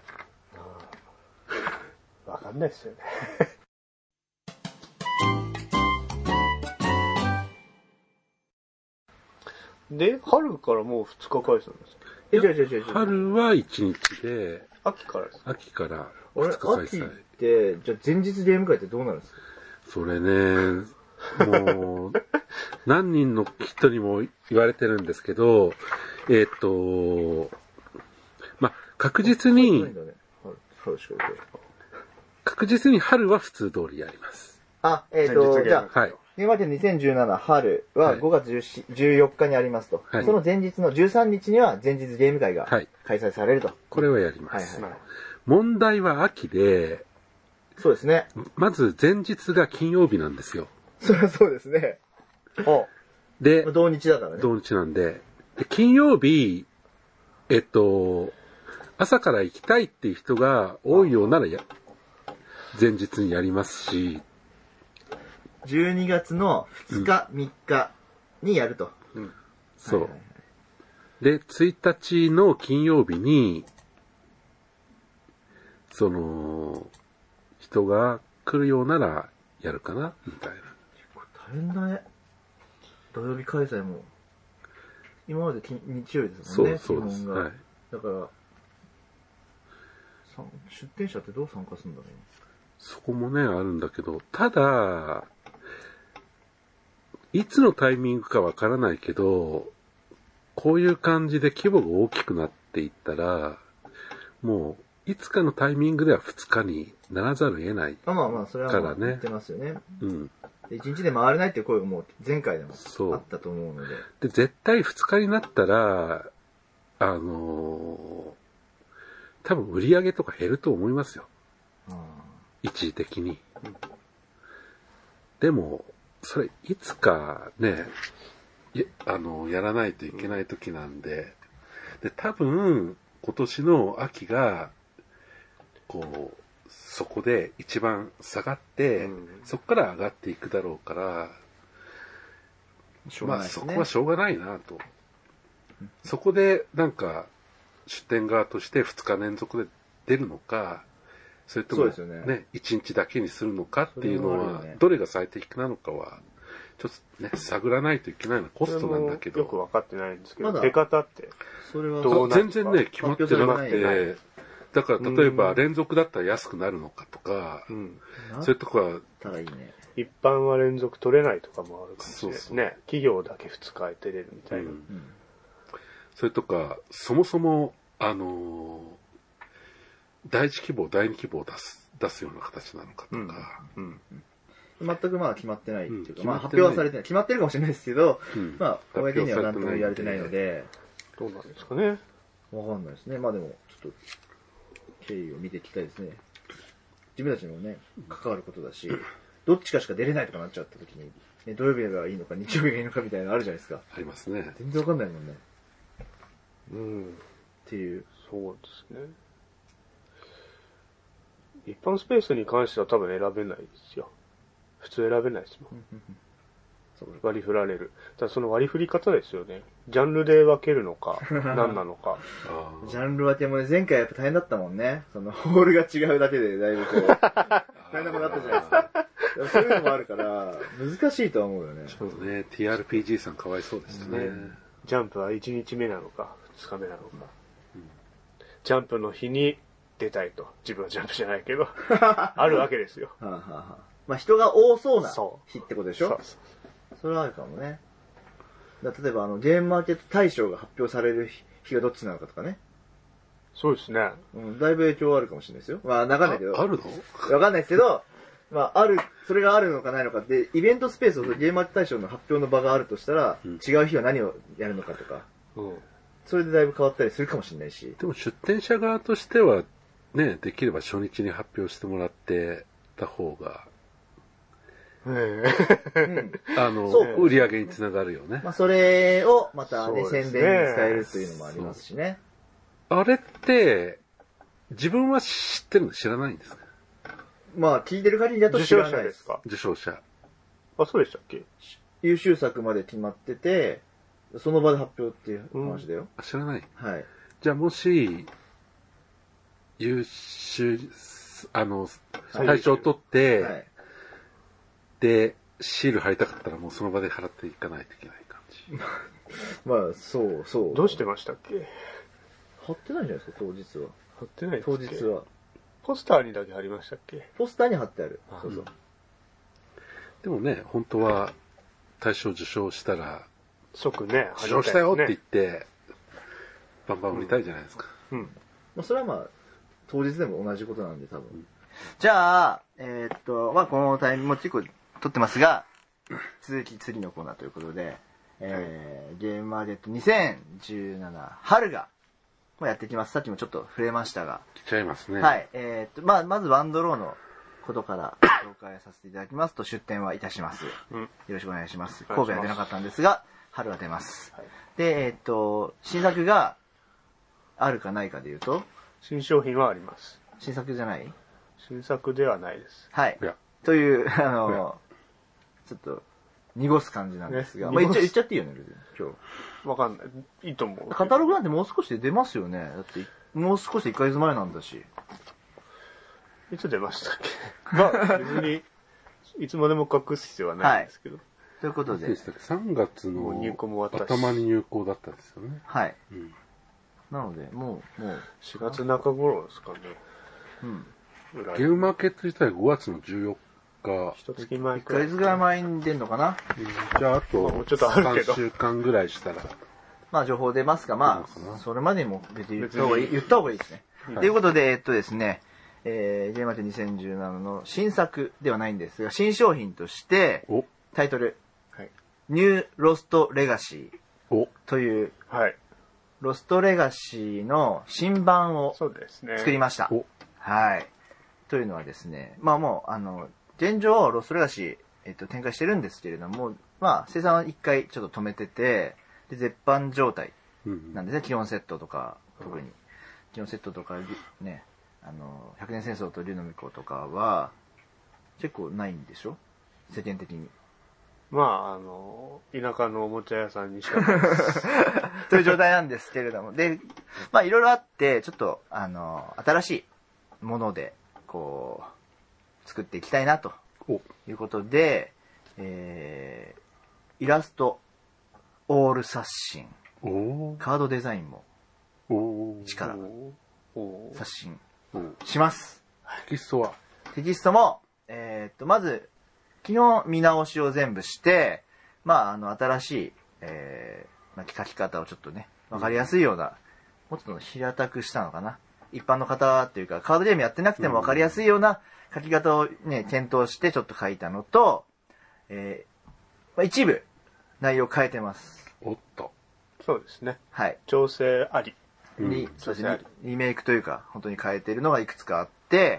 うん、わかんないですよね。で、春からもうふつか開催なんですか？ え、じゃあじゃあじゃあ春はいちにちで、 秋からですか？ 秋からあれ、 ふつか開秋っ催。 て、じゃあ前日ゲーム会ってどうなるんですか？ それね、もう、何人の人にも言われてるんですけど、えっと、まあ、確実に、確実に春は普通通りやります。 あ、えっと、じゃあ、 はい。 ゲームマーケットにせんじゅうなな春はごがつじゅうよっかにありますと。 はい、 その前日のじゅうさんにちには前日ゲーム会が開催されると。はい、 これはやります。 はいはい、 問題は秋で、 そうですね。 まず前日が金曜日なんですよ。 そりゃそうですね。 で、 同日だからね。 同日なんで。で、金曜日、えっと、朝から行きたいっていう人が多いようならや、前日にやりますし、 じゅうにがつのふつか、うん、みっかにやると。 うん、そう、はいはいはい。で、ついたちの金曜日に、その、人が来るようならやるかなみたいな。 結構大変だね。土曜日開催も。今まで日曜日ですもんね。 そうそうです。はい。 だから、出店者ってどう参加するんだろう。 そこもね、あるんだけど、ただ、いつのタイミングかわからないけど、こういう感じで規模が大きくなっていったら、もう、いつかのタイミングではふつかにならざるを得ないからね。 まあまあ、それはもう言ってますよね。 うん。 いちにちで回れないっていう声がもう前回でもあったと思うので。 で、絶対ふつかになったら、あのー、多分売り上げとか減ると思いますよ。一時的に。うん、でも、それいつかね、あの、やらないといけない時なんで、で、多分、今年の秋が、こう、そこで一番下がって、うん、そこから上がっていくだろうから、まあそこはしょうがないなと。うん、そこでなんか出店側としてふつか連続で出るのか、それともね、ねいちにちだけにするのかっていうのは、ね、どれが最適なのかは、ちょっとね、探らないといけないのはコストなんだけど。 よく分かってないんですけど、ま、出方って。 それはどうなんですか？全然ね、決まってなくて、だから例えば連続だったら安くなるのかとか、うん、それとか、 一般は連続取れないとかもあるかもしれないですね。企業だけふつか出れるみたいな。うんうん、 それとか、そもそも、あのー、第一希望、第二希望を出す、出すような形なのかとか、うんうんうん、全くまだ決まってないっていうか、うん、まあ発表はされてない。決まってるかもしれないですけど、うん、まあ、公には何とも言われてないので、 どうなんですかね。 わかんないですね。まあでも、ちょっと、経緯を見ていきたいですね。自分たちもね、関わることだし、どっちかしか出れないとかなっちゃった時に、ね、土曜日がいいのか日曜日がいいのかみたいなのあるじゃないですか。 ありますね。 全然わかんないもんね。 うん。 っていう。 そうですね。一般スペースに関しては多分選べないですよ。普通選べないですもん。割り振られる。ただその割り振り方ですよね。ジャンルで分けるのか、何なのか。 ジャンル分けもね、前回やっぱ大変だったもんね。その、ホールが違うだけでだいぶこう、大変なことあったじゃないですか。そういうのもあるから、難しいとは思うよね。 そうね、ティーアールピージー さんかわいそうですね。 ジャンプはいちにちめなのか、ふつかめなのか。うん、ジャンプの日に出たいと。自分はジャンプじゃないけど、あるわけですよ。はあはあ、まあ人が多そうな日ってことでしょ？そうそうそう。それはあるかもね。だ例えばあのゲームマーケット大賞が発表される日がどっちなのかとかね。 そうですね。 うん、だいぶ影響あるかもしれないですよ。まあ、わかんないけど。 あ、あるの？ わかんないですけど、 まあ、ある、それがあるのかないのかで、イベントスペースをゲームマーケット大賞の発表の場があるとしたら、うん、違う日は何をやるのかとか、うん、それでだいぶ変わったりするかもしれないし。 でも出展者側としては、ね、できれば初日に発表してもらってた方が、うん、あの、売り上げにつながるよね。 まあ、それをまたね、宣伝に使えるというのもありますしね。 あれって、自分は知ってるの知らないんですか？ まあ、聞いてる限りだと知らないです。 受賞者。 あ、そうでしたっけ？ 優秀作まで決まってて、その場で発表っていう話だよ。 うん、知らない。 はい。 じゃあもし、優秀、あの、大賞を取って、はい、で、シール貼りたかったらもうその場で払っていかないといけない感じ。 まあ、そう、そう。 どうしてましたっけ？ 貼ってないんじゃないですか、当日は。 貼ってないです当日は。 ポスターにだけ貼りましたっけ？ ポスターに貼ってある。そうそう。 でもね、本当は大賞受賞したら、 即ね、 受賞したよって言って、バンバン売りたいじゃないですか。 うん。うん、まあ、それはまあ、当日でも同じことなんで多分。うん、じゃあ、えー、っと、まあ、このタイミングも結構撮ってますが、続き次のコーナーということで、えー、ゲームマーケットにせんじゅうなな春が、まあ、やってきます。さっきもちょっと触れましたが。 来ちゃいますね。 はい。えー、っと、まあ、まずワンドローのことから紹介させていただきますと、出展はいたします。うん、よろしくお願いします。神戸は出なかったんですが、春は出ます。はい、で、えー、っと、新作があるかないかで言うと、 新商品はあります。 新作じゃない？ 新作ではないです。 はい。いという、あの、ちょっと、濁す感じなんですが。ね、まあ言っちゃ、言っちゃっていいよね、今日。 わかんない。いいと思う。 カタログなんてもう少しで出ますよね。だって、もう少しでいっかげつまえなんだし。 いつ出ましたっけ？まあ、別に、いつまでも隠す必要はないんですけど。はい、 ということで。 さんがつの頭に入校だったんですよね。 はい。うん、なので、もう、もう。 しがつなか頃ですかね。 うん。 ゲームマーケット自体ごがつのじゅうよっか。 一月前いっかげつぐらい前に出るのかな、 うん、じゃああと、 もうちょっとあるけど。 さんしゅうかんぐらいしたら。 まあ情報出ますが、まあ、それまでにも別に言った方がいい、言った方がいいですね。と、はい、いうことで、えっとですね、えー、ゲームマーケットにせんじゅうななの新作ではないんですが、新商品として、タイトル、はい、ニューロストレガシーという、 はい、 ロストレガシーの新版を作りました。 ね、 はい。というのはですね、まあもう、あの、現状、ロストレガシー、えっと、展開してるんですけれども、まあ、生産は一回ちょっと止めてて、で、絶版状態なんですね、うん、基本セットとか、特に。基本セットとか、ね、あの、百年戦争と竜の巫女とかは、結構ないんでしょ？世間的に。 まあ、あの、田舎のおもちゃ屋さんにしかないです。 という状態なんですけれども。で、まあ、いろいろあって、ちょっと、あの、新しいもので、こう、作っていきたいな、ということで、えー、イラスト、オール刷新、カードデザインも、一から、刷新します。 テキストはテキストも、えー、っと、まず、基本見直しを全部して、まあ、あの、新しい、えー、まあ、書き方をちょっとね、わかりやすいような、もうちょっと平たくしたのかな。一般の方っていうか、カードゲームやってなくてもわかりやすいような書き方をね、検討してちょっと書いたのと、えーまあ、一部、内容変えてます。 おっと。 そうですね。 はい。 調整あり。 に、そうですね。リメイクというか、本当に変えてるのがいくつかあって、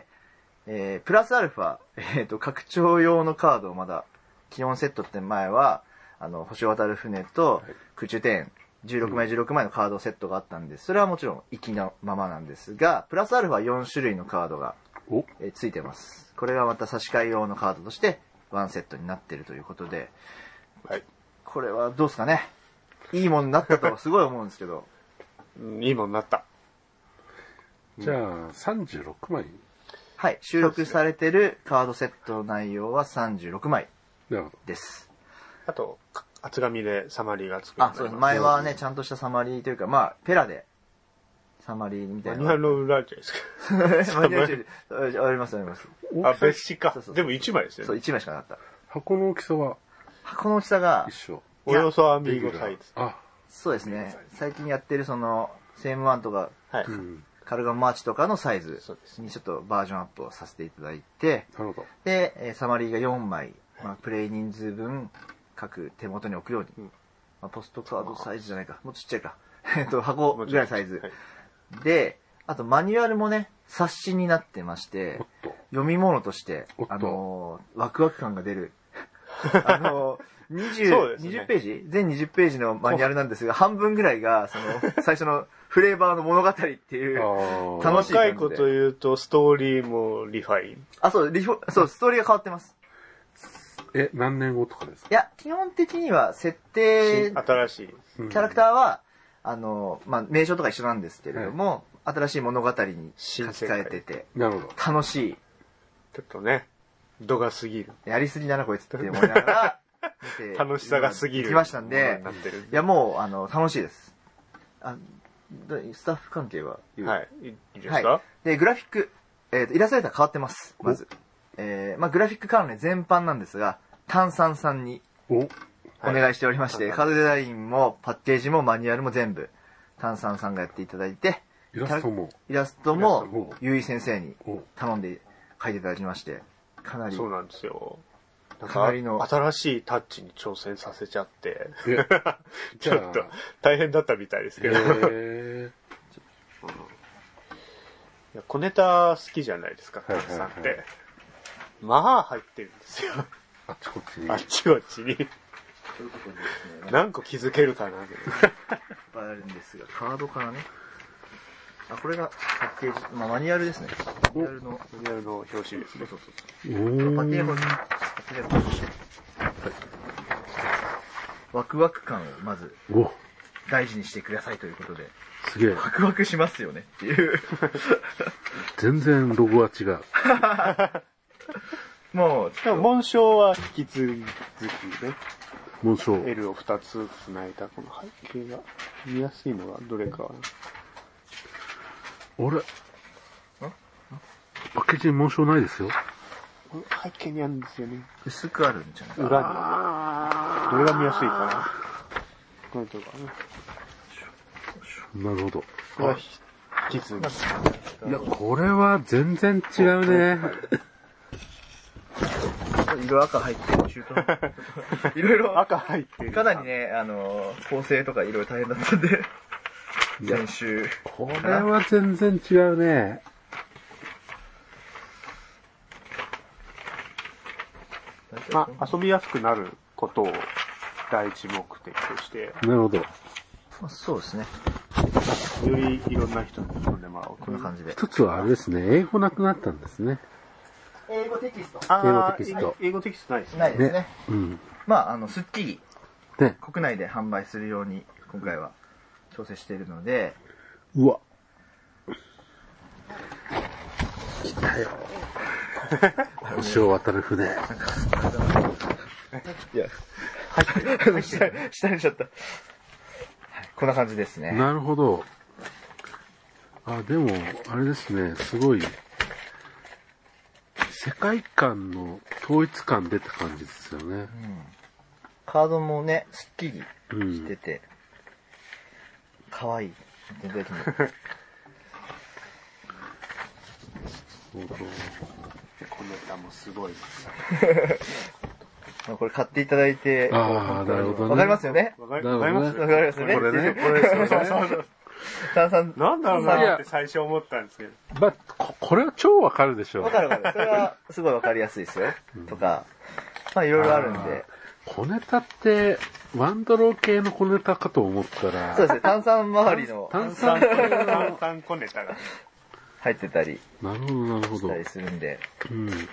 えー、プラスアルファ、えっと、拡張用のカードをまだ、基本セットって前は、あの、星を渡る船と、空中庭園、じゅうろくまいじゅうろくまいのカードセットがあったんです。それはもちろん、粋なままなんですが、プラスアルファよん種類のカードが、えー、ついてます。これがまた差し替え用のカードとして、ワンセットになっているということで、 はい。 これはどうですかね。いいものになったとはすごい思うんですけど。 うん、いいものになった。 じゃあ、さんじゅうろくまい。 はい。収録されてるカードセットの内容はさんじゅうろくまいです。 あと、厚紙でサマリーが作る。あ、そうです。前はね、ちゃんとしたサマリーというか、まあ、ペラで、サマリーみたいな。 マニュアルの裏じゃないですか。マニュアルあります、あります。 あ、別紙か。そうそうそう、でもいちまいですよね。 そう、いちまいしかなかった。 箱の大きさは箱の大きさが、 一緒。 およそアミーゴサイズ。 あ、 そうですね。最近やってるその、セームワンとか、 はい、 カルガモマーチとかのサイズにちょっとバージョンアップをさせていただいて、 なるほど。 で、えーサマリーがよんまい、まあ、プレイ人数分各手元に置くように、 うんまあ、ポストカードサイズじゃないか、もうちっちゃいか、えっと、箱ぐらいのサイズ。で、あとマニュアルもね、冊子になってましておっ、と。 読み物としておっ、とあのーワクワク感が出る。あのー、にじゅう、 そうですねにじゅうページ全にじゅうページのマニュアルなんですが、半分ぐらいが、その、最初のフレーバーの物語っていう、 ああ。 楽しい細かいこと言うと、ストーリーもリファイン。 あ、そう、リフォ、そう、ストーリーが変わってます。 え、何年後とかですか？ いや、基本的には設定、 新しい。 キャラクターは、あの、まあ、名称とか一緒なんですけれども、新しい物語に書き換えてて、 なるほど。 楽しい。 ちょっとね、度が過ぎる。 やりすぎだな、こいつって思いながら、見て、 楽しさが過ぎる。 来ましたんで、 なってる。 いや、もう、あの、楽しいです。あ、だスタッフ関係は言うはい。いいですか、 はい。で、グラフィック、えっ、と、イラストレーター変わってます、まず。えー、まあ、グラフィック関連全般なんですが、炭酸さんにお、 お願いしておりまして、 はいカードデザインもパッケージもマニュアルも全部、炭酸さんがやっていただいて、 イラストも。 イラストイラストもも、 ゆい先生にお、 頼んで書いていただきまして、かなり、 そうなんですよ。なんかなりのか、新しいタッチに挑戦させちゃって、 えちょっと大変だったみたいですけど。 へいや小ネタ好きじゃないですか、 はいはいはいさんって。まあ入ってるんですよ。 ーあっちこっちに。 あっちこっちに。 そういうことですね。 何個気づけるかな、みいっぱいあるんですが、カードからね。あ、これがパッケージ、まあ、マニュアルですね。マニュアルの、 マニュアルの表紙ですね。 そうそうおそう。パテーホーに、パテーホにして、ワクワク感をまずお、 大事にしてくださいということで、 すげえ。 ワクワクしますよねっていう。 全然ロゴは違う。 もう、 でも紋章は引き続きね、 紋章。 L をふたつ繋いだこの背景が見やすいのがどれかな。 あれパッケージに紋章ないですよ。 これ背景にあるんですよね。 薄くあるんじゃないかな。 裏に。どれが見やすいかな。これとかね。 なるほど。 これは引き続き。 いや、これは全然違うね。 色赤入ってる中途。いろいろ、 赤入ってる。 かなりね、あの、構成とかいろいろ大変だったんで、先週。 これは全然違うね。 まあ、遊びやすくなることを第一目的として、 なるほど。 まあそうですね。 よりいろんな人に遊んでもらおうと。 こんな感じで。 一つはあれですね、英語なくなったんですね。 英語テキストあー英語テキスト英語テキストないですね。 ないですね。 うん。 まあ、あの、スッキリ、 ね。 国内で販売するように、今回は調整しているので、 うわ。来たよ。星を渡る船。 いや、はい、下、下にしちゃった。はいこんな感じですね。 なるほど。あ、でも、あれですね、すごい、世界観の統一感出た感じですよね。 うんカードもね、スッキリうん。 してて、かわいい。全体的に。 そうそうコネタもすごい。 まあこれ買っていただいて、 ああ、なるほどね。 わかりますよねわかりなるほどねますわかりますよねこれね、これそうですよね。 そうそう。 炭酸、 なんだろういやなって最初思ったんですけど。 まあ、ここれは超わかるでしょう。 わかるわかる。それはすごいわかりやすいですよ。とか、まあいろいろあるんで。 小ネタって、ワンドロー系の小ネタかと思ったら、 そうですね、炭酸周りの炭炭酸酸、炭酸コネタが。 入ってたりなるほど、なるほど。 したりするんで。 うん。い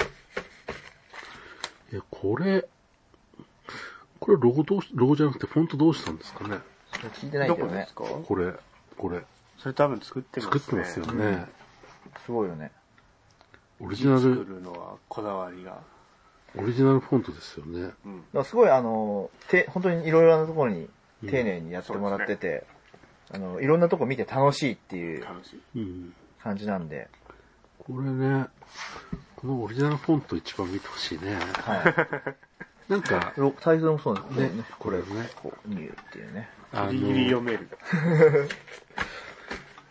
や、これ、これロゴどうし、ロゴじゃなくてフォントどうしたんですかね。 聞いてないけどねどこです。か？ これ、これ。 それ多分作ってますね。 作ってますよね。 すごいよね。 オリジナ作ル、 るのはこだわりが。 オリジナルフォントですよね。 うん。 だからすごいあの、て、本当にいろいろなところに丁寧にやってもらってて、あの、いろんなとこ見て楽しいっていう楽しい。 うん。 感じなんで、 これね、このオリジナルフォント一番見てほしいね。 はい。 なんか、 ロタイトルもそうですね。 ね、これね、 こう、ニューっていうね。 あギリギリの、 読める。 あ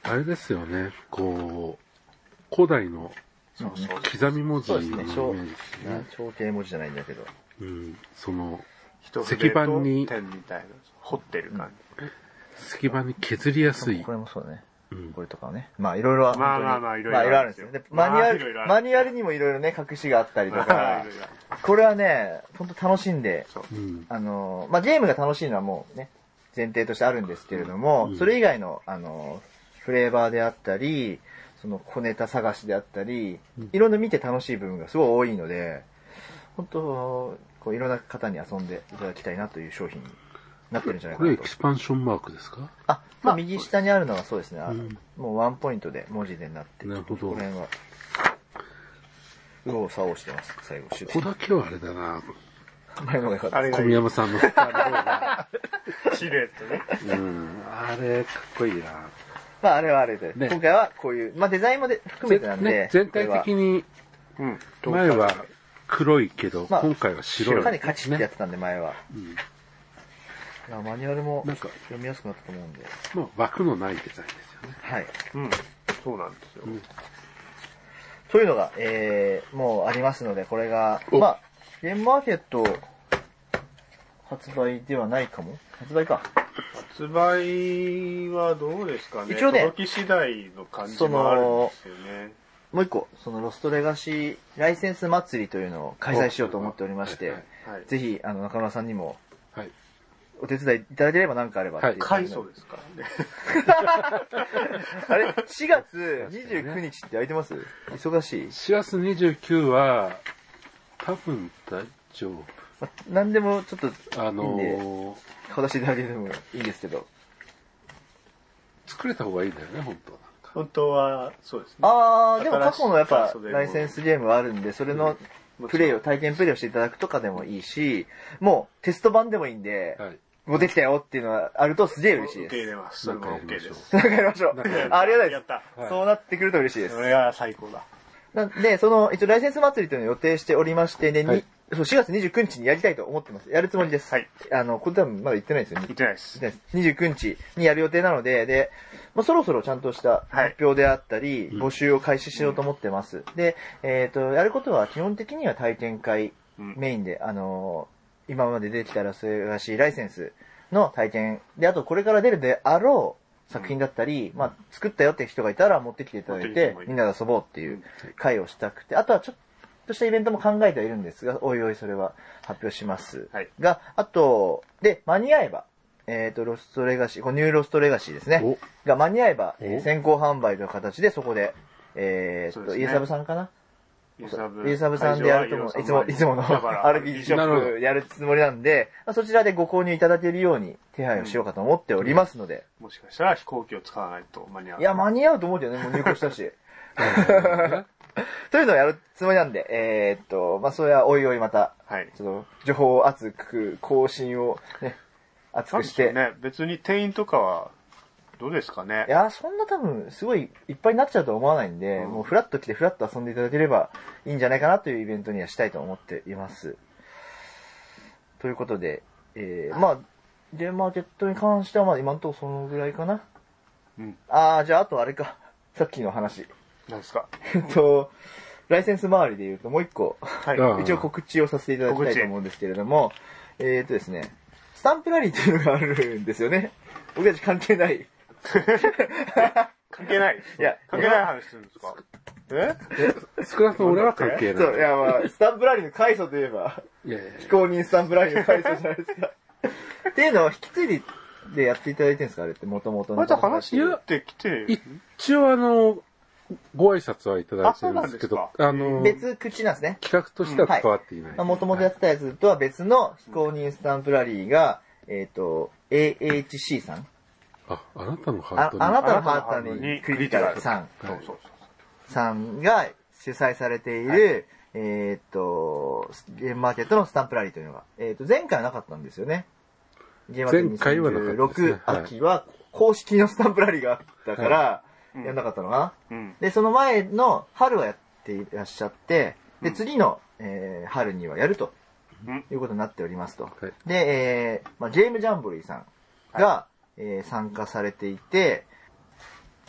あれですよね、こう、古代の刻み文字のイメージですね。 象形文字じゃないんだけど。 うん、その、 石板に、 点みたいな、彫ってる感じ。 石板に削りやすい。 これもそうね。 うん、 これとかね。まあいろいろは。 まあまあまあいろいろ。 まあいろいろあるんですよ。で、マニュアル、まあ、マニュアルにもいろいろね、隠しがあったりとか。これはね、ほんと楽しんで、 うん、 あの、まあゲームが楽しいのはもうね、前提としてあるんですけれども、うん、それ以外の、あの、フレーバーであったり、その小ネタ探しであったり、うん、いろんな見て楽しい部分がすごい多いので、本当こういろんな方に遊んでいただきたいなという商品になってるんじゃないかなと。 これエキスパンションマークですか？ あ、まあ右下にあるのがそうですね。うん、もうワンポイントで文字でなってる。 なるほど。 この辺は、右往左往してます、最後。 ここだけはあれだな。 前のが良かった。 小宮山さんの。 シルエットね。 うん。あれ、かっこいいな。 まああれはあれで。ね、今回はこういう、まあデザインもで含めてなんで。ね、 全体的に、うん、前は黒いけど、まあ、今回は白い。 かなりカチッってやってたんで、前は。うん、いやマニュアルも読みやすくなったと思うんで。 まあ枠のないデザインですよね。 はい。 うん。そうなんですよ。うん、 というのが、えー、もうありますので、これが、まあ、ゲームマーケット発売ではないかも発売か。 発売はどうですかね。 一応ね、 届き次第の感じもあるんですよね。 もう一個、そのロストレガシーライセンス祭りというのを開催しようと思っておりまして、はいはい、ぜひ、あの、中村さんにも、はい、お手伝いいただければ何かあればっていう。 はい、そうですからね。 あれ、しがつにじゅうくにちって空いてます？忙しい？ しがつにじゅうくは、多分大丈夫。 まあ、何でもちょっといいんで、 あのー、 顔出していただけてもいいんですけど。 作れた方がいいんだよね、本当は。 本当は、そうですね。 あー、でも過去のやっぱライセンスゲームはあるんで、それのプレイを、体験プレイをしていただくとかでもいいし、もうテスト版でもいいんで、はい、もうできたよっていうのがあるとすげえ嬉しいです。 受け入れます。それも OK です。 なんかやりましょう。ありがたいです。はい、そうなってくると嬉しいです。 それは最高だ。 なんで、その、一応ライセンス祭りというのを予定しておりまして、で、はい、そうしがつにじゅうくにちにやりたいと思ってます。やるつもりです。はい。あの、これ多分まだ言ってないですよね。 言ってないです。 にじゅうくにちにやる予定なので、で、まあ、そろそろちゃんとした発表であったり、はい、募集を開始しようと思ってます。うん、で、えっと、やることは基本的には体験会メインで、うん、あの、今まで出てきたらそれらしいライセンスの体験で、あとこれから出るであろう、作品だったり、まあ、作ったよって人がいたら持ってきていただいて、みんなで遊ぼうっていう会をしたくて、あとはちょっとしたイベントも考えてはいるんですが、おいおいそれは発表します。はい、が、あと、で、間に合えば、えっと、ロストレガシー、このニューロストレガシーですね。が、間に合えば、えー、先行販売という形でそこで、えー、っと、ね、イエサブさんかなイエサブさんでやるとも、いつも、いつもの アールピージー ショップやるつもりなんで、まあ、そちらでご購入いただけるように手配をしようかと思っておりますので。 うん、もしかしたら飛行機を使わないと間に合う。 いや、間に合うと思うけどね、もう入校したし。というのをやるつもりなんで、えー、っと、まあ、それはおいおいまた、はい、ちょっと情報を熱く、更新をね、熱くして。 ね、別に定員とかは、どうですかね。 いや、そんな多分、すごいいっぱいになっちゃうとは思わないんで、うん、もうフラッと来てフラッと遊んでいただければいいんじゃないかなというイベントにはしたいと思っています。ということで、えー、まあ、ゲームマーケットに関してはまあ今のところそのぐらいかな。うん。あー、じゃああとあれか。さっきの話。 何ですか？ えっと、ライセンス周りで言うともう一個、はい、一応告知をさせていただきたいと思うんですけれども、えーとですね、スタンプラリーというのがあるんですよね。僕たち関係ない。 関係ないいや、関係ない話するんですか？え少なくとも俺は関係ない。 そう、いやまあ、スタンプラリーの開祖といえば、いやいや非公認スタンプラリーの開祖じゃないですか。っていうのを引き継いで、でやっていただいてるんですかあれって、もともとの。 また話ってきて。 一応あの、ご挨拶はいただいてるんですけど、 あ、あの、別口なんですね。 企画としては変わっていない。 もともとやってたやつとは別の非公認スタンプラリーが、えっと、エーエイチシー さん。 あ、あなたのハートに。あ、あなたのハートにクリティカルさん。そうそうそう。さんが主催されている、はい、えっと、ゲームマーケットのスタンプラリーというのが、えっと、前回はなかったんですよね。 ゲームマーケットにせんじゅうろく秋は公式のスタンプラリーがあったから、やんなかったのかな、うん、で、その前の春はやっていらっしゃって、で、次の、えー、春にはやると、うん、いうことになっておりますと。はい、で、えーまあ、ゲームジャンボリーさんが、はい、えー、参加されていて、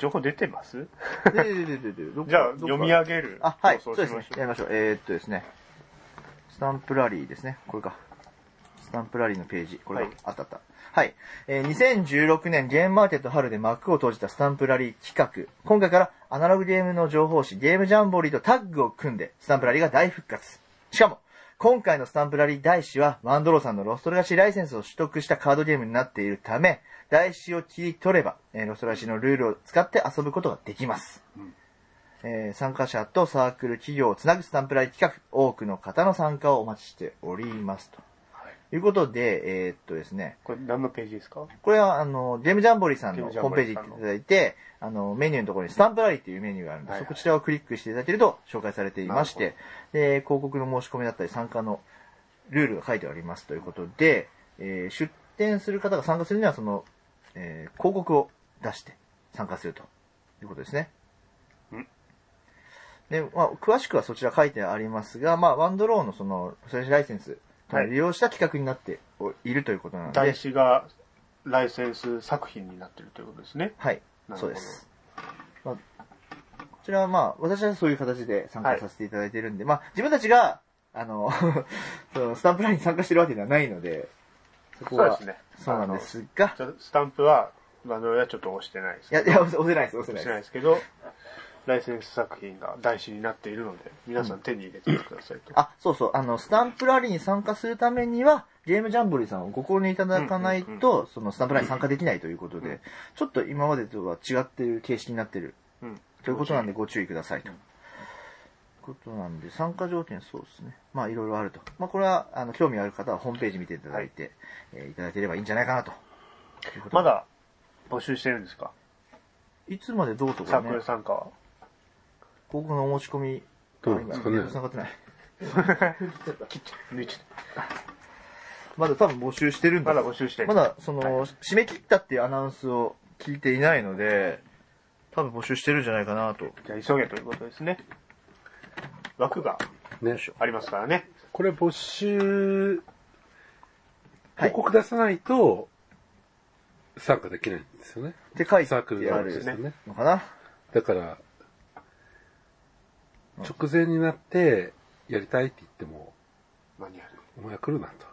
情報出てます？ で、で、で、で、で、 じゃあ、読み上げる。 あ、はい。そうですね。やりましょう。えー、っとですね。スタンプラリーですね。これか。スタンプラリーのページ。これ、はい、あったあった。はい。えー、にせんじゅうろくねんゲームマーケット春で幕を閉じたスタンプラリー企画。今回からアナログゲームの情報誌ゲームジャンボリーとタッグを組んで、スタンプラリーが大復活。しかも、今回のスタンプラリー台紙は、ワンドローさんのロストレガシーライセンスを取得したカードゲームになっているため、台紙を切り取れば、えー、ロストレガシーのルールを使って遊ぶことができます。うんえー、参加者とサークル企業をつなぐスタンプラリー企画、多くの方の参加をお待ちしておりますと。ということで、えー、っとですね。 これ何のページですか？ これは、あの、ゲームジャンボリーさんのホームページに行っていただいて、あの、メニューのところにスタンプラリーっていうメニューがあるんで、はいはい、そこちらをクリックしていただけると紹介されていまして、で、広告の申し込みだったり参加のルールが書いてありますということで、えー、出展する方が参加するには、その、えー、広告を出して参加するということですね。んで、まあ、詳しくはそちら書いてありますが、まあ、ワンドローのその、それライセンス、利用した企画になっているということなので。 台紙がライセンス作品になっているということですね。 はい。そうです。まあ、こちらはまあ、私はそういう形で参加させていただいているんで、はい、まあ、自分たちが、あの、そのスタンプラインに参加してるわけではないので、そこは、そうですね。そうなんですが。 スタンプは、ワンドローはちょっと押してないです。 いや、いや、押せないです、押せないです。 押せないですけど、ライセンス作品が台紙になっているので、皆さん手に入れてくださいと、 うん。あ、そうそう。あの、スタンプラリーに参加するためには、ゲームジャンボリーさんをご購入いただかないと、うんうんうん、そのスタンプラリーに参加できないということで、うん、ちょっと今までとは違っている形式になっている、うん、ということなんでご注意くださいと。うん、ことなんで、参加条件そうですね。まあ、いろいろあると。まあ、これは、あの、興味ある方はホームページ見ていただいて、はい、えー、いただければいいんじゃないかなと。 まだ募集してるんですか？ いつまでどうとかね。 サークル参加は広告のお申し込み、 どうですかね。 繋がってない。 切っちゃ抜いちゃった。 まだ多分募集してるんだ。 まだ募集してる。 まだ、その、はい、締め切ったっていうアナウンスを聞いていないので、多分募集してるんじゃないかなと。 じゃあ急げということですね。枠が、ね、ありますからね。 これ募集、広告出さないと、参加できないんですよね。 って書いてあるサークルなんですよね。 のかな。 だから、直前になってやりたいって言っても、 間に合う。 お前は来るなと。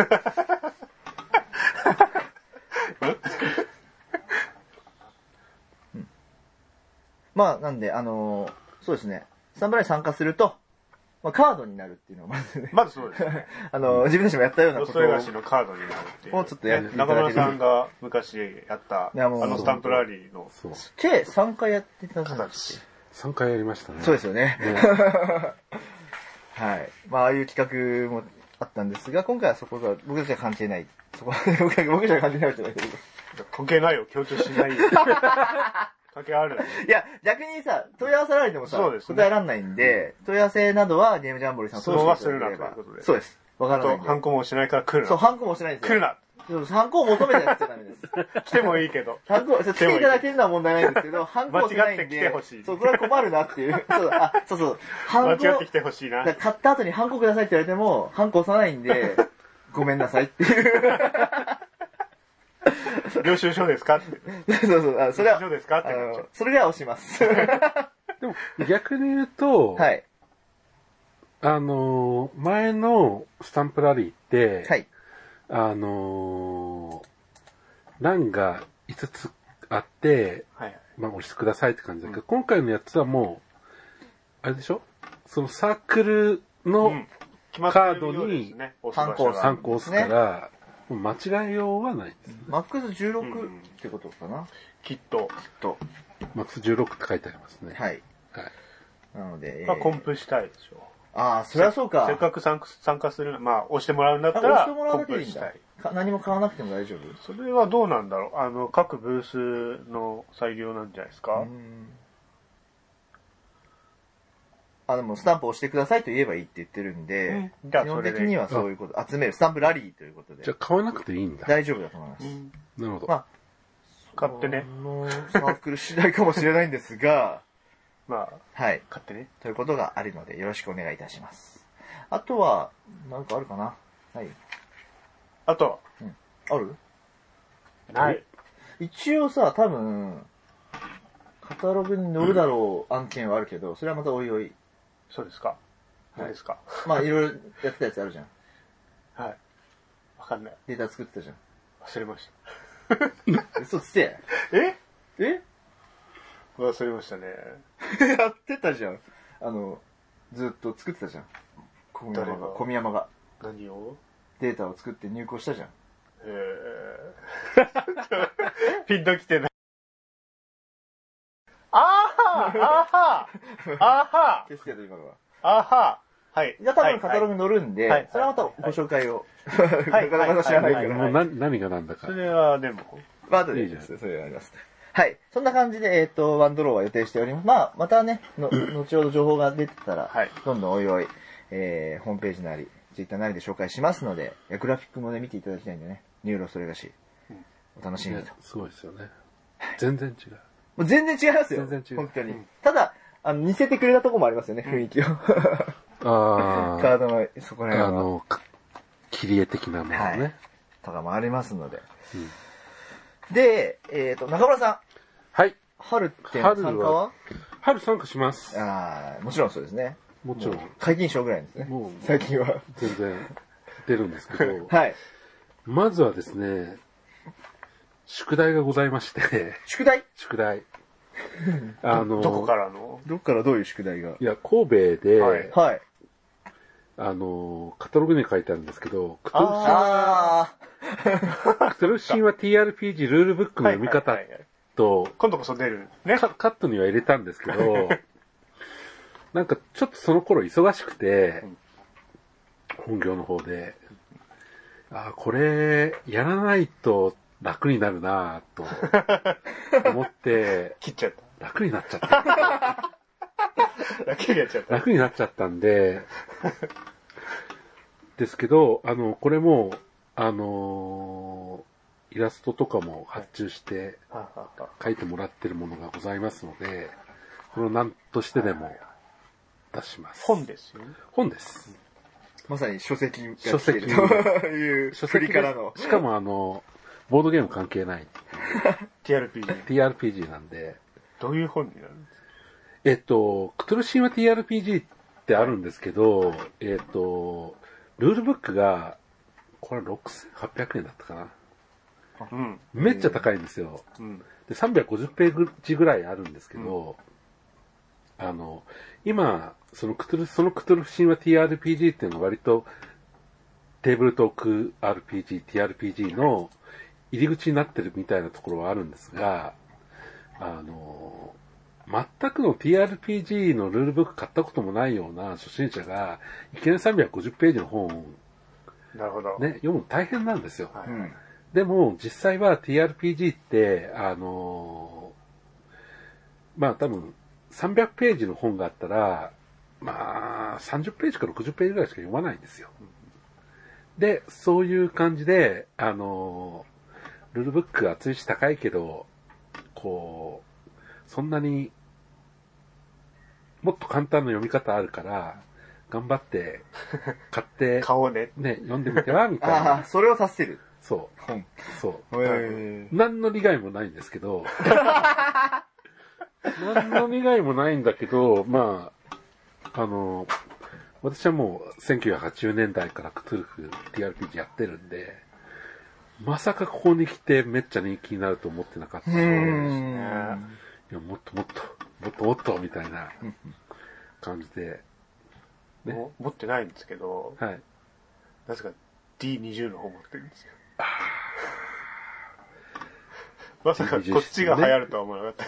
うん、まあ、なんで、あのー、そうですね。スタンプラリー参加すると、まあ、カードになるっていうのがまずね。 まずそうですね。 あのー、自分たちもやったようなことを。ロストレガシーのカードになるっていう。 もうちょっとやっていただける。中村さんが昔やった、あのスタンプラリーの。 計さんかいやっていただいたんですっけ？ さんかいやりましたね。 そうですよね。ねはい。まあ、ああいう企画もあったんですが、今回はそこが、僕たちは関係ない。そこは、僕たちは関係ないじゃないですか。 関係ないよ、強調しないよ。関係ある。 いや、逆にさ、問い合わせられてもさ、 そうですね、 答えられないんで、問い合わせなどはゲームジャンボリーさんそうはするなということで。 そうです。わからないんで。 ハンコもしないから来るな。 そう、ハンコもしないんですよ。来るな。 ハンコを求めてやっちゃダメです。 来てもいいけど。 ハンコ、来ていただけるのは問題ないんですけど、ハンコをしないんで。 間違って来てほしい。 そう、これは困るなっていう。そう、あ、そうそう。 ハンコ。間違って来てほしいな。 買った後にハンコくださいって言われても、ハンコ押さないんで、ごめんなさいっていう。 領収書ですかって。 そうそう、あ、それは、 領収書ですかってあの、それでは押します。 でも、逆に言うと、 はい。 あの、前のスタンプラリーって、 はい。 あのー、欄がいつつあって、はい、まあ、押してくださいって感じだけど、うん、今回のやつはもう、あれでしょ？そのサークルのカードにハンコを押すから、もう間違えようはないです、ね。 マックスじゅうろくってことかな、うん、 きっと。 きっと。 マックスじゅうろくって書いてありますね。 はい。 はい。 なので、 まあ、コンプしたいでしょ。 ああ、そりゃそうか。 せっかく参加する、まあ、押してもらうんだったら、 押してもらうだけでいいんだ。何も買わなくても大丈夫？ それはどうなんだろう。あの、各ブースの裁量なんじゃないですか。うん。 あ、でも、スタンプ押してくださいと言えばいいって言ってるんで、うん、基本的にはそういうこと、集める、スタンプラリーということで。 じゃあ買わなくていいんだ。 大丈夫だと思います。うん、 なるほど。 まあ、買ってね。 サークル次第かもしれないんですが、 まあ、 はい。 買ってね。 ということがあるので、よろしくお願いいたします。あとは、なんかあるかな？はい。 あと、 うん、ある？ ない。 一応さ、多分、 カタログに載るだろう案件はあるけど、それはまたおいおい。 そうですか。何ですか。 まあいろいろやってたやつあるじゃん。 はい。わかんない。 データ作ってたじゃん。 忘れまし嘘つて。 た。ええ忘れましたね。 やってたじゃん。あの、ずっと作ってたじゃん。小宮山が。小宮山が。 何をデータを作って入稿したじゃん。 えー、ピンときてない。あーはーあーはーあーはー消すけど今のは。 あーはーはい。 じゃあ多分カタログに載るんで、 はいはいそれはまたご紹介を。 はいなかなか知らないけど。 はいもう何何が何だかそ。れはでも、 まあ後でいいです。それはあります。はい。そんな感じで、えっ、と、ワンドローは予定しております。まあ、またね、の後ほど情報が出てたら、 はいどんどんおいおい、えー、ホームページなり、ツイッターなりで紹介しますので、グラフィックもね、見ていただきたいんでね、ニューロストレガシー、お楽しみにと。 ねすごいですよね。全然違う。 もう全然違いますよ。 全然違う本当に。 うんただ、あの、似せてくれたとこもありますよね、雰囲気を。 あカードの、そこらあ、あ辺は。 の、か切り絵的なものはいね。 とかもありますので。 うんで、えっ、と、中村さん、 はい。 春って春参加はは春参加します。 ああ、もちろんそうですね。 もちろん。 解禁賞ぐらいですね。 もう最近は。 全然出るんですけど、 はい。 まずはですね、宿題がございまして、 宿題宿題。あの、 どこからのどっからどういう宿題がいや、神戸で、 はいはい。 あの、カタログに書いてあるんですけど、クトゥルシンあクトゥルシンは ティーアールピージー ルールブックの読み方はいはいはいはいと、 今度こそ出るね。 カカットには入れたんですけど、なんかちょっとその頃忙しくて、本業の方で、あ、これ、やらないと楽になるなぁと思って、 切っちゃっ楽になっちゃった。 た。だけやっちゃった。 楽になっちゃったんで、ですけど、あの、これも、あの、イラストとかも発注してははは書いてもらってるものがございますので、これを何としてでも出します。 本ですよね。 本です。 まさに書籍が来て書籍るという振りからの。 しかもあの、ボードゲーム関係ないティーアールピージー。 ティーアールピージー なんで、 どういう本になるんですか？ えっと、クトゥルシンは ティーアールピージー ってあるんですけど、えっと、ルールブックが、これろくせんはっぴゃくえんだったかな。 うん。 めっちゃ高いんですよ。 うん。 で、さんびゃくごじゅうページぐらいあるんですけど、あの、今、そのクトゥル、そのクトゥルシンは ティーアールピージー っていうのは割と、テーブルトーク アールピージー、ティーアールピージー の入り口になってるみたいなところはあるんですが、あの、全くの ティーアールピージー のルールブック買ったこともないような初心者が、いきなりさんびゃくごじゅうページの本をなるほど。 ね、読むの大変なんですよ。 はい。 うん。 でも、実際は ティーアールピージー って、あのーまあ多分、さんびゃくページの本があったら、まあ、さんじゅっページかろくじゅっページぐらいしか読まないんですよ。で、そういう感じで、あのールールブック厚いし高いけど、こう、そんなに、もっと簡単な読み方あるから、頑張って、買って、 顔をね。 ね、読んでみては、みたいああ、 な。 それをさせてる。 そ本。 う、そう。 へ何の利害もないんですけど、何の利害もないんだけど、まあ、あの、私はもうせんきゅうひゃくはちじゅうねんだいからクトゥルフ ティーアールピージー やってるんで、まさかここに来てめっちゃ人気になると思ってなかったし、 うーいん。 やもっともっと、もっともっと、みたいな感じで、ねも持ってないんですけど、 はい。 なぜか ディーにじゅう の方持ってるんですよ。まさかこっちが流行るとは思わなかった。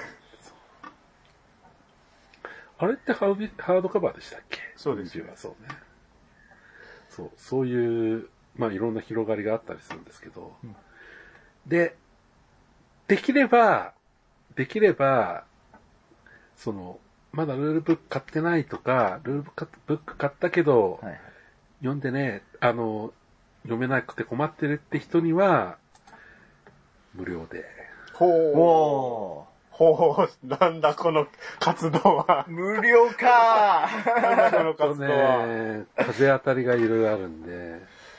あれってハードハードカバーでしたっけ？ そうですよにじゅうはそうね。そう、そういう、まあいろんな広がりがあったりするんですけど、 うんで、できれば、できれば、その、まだルールブック買ってないとか、ルールブック買ったけど、 はい。 読んでね、あの、読めなくて困ってるって人には、無料で。 ほう。 おほう。なんだこの活動は。 ー。無料かなんだこのと活動は。 ね、風当たりがいろいろあるんで、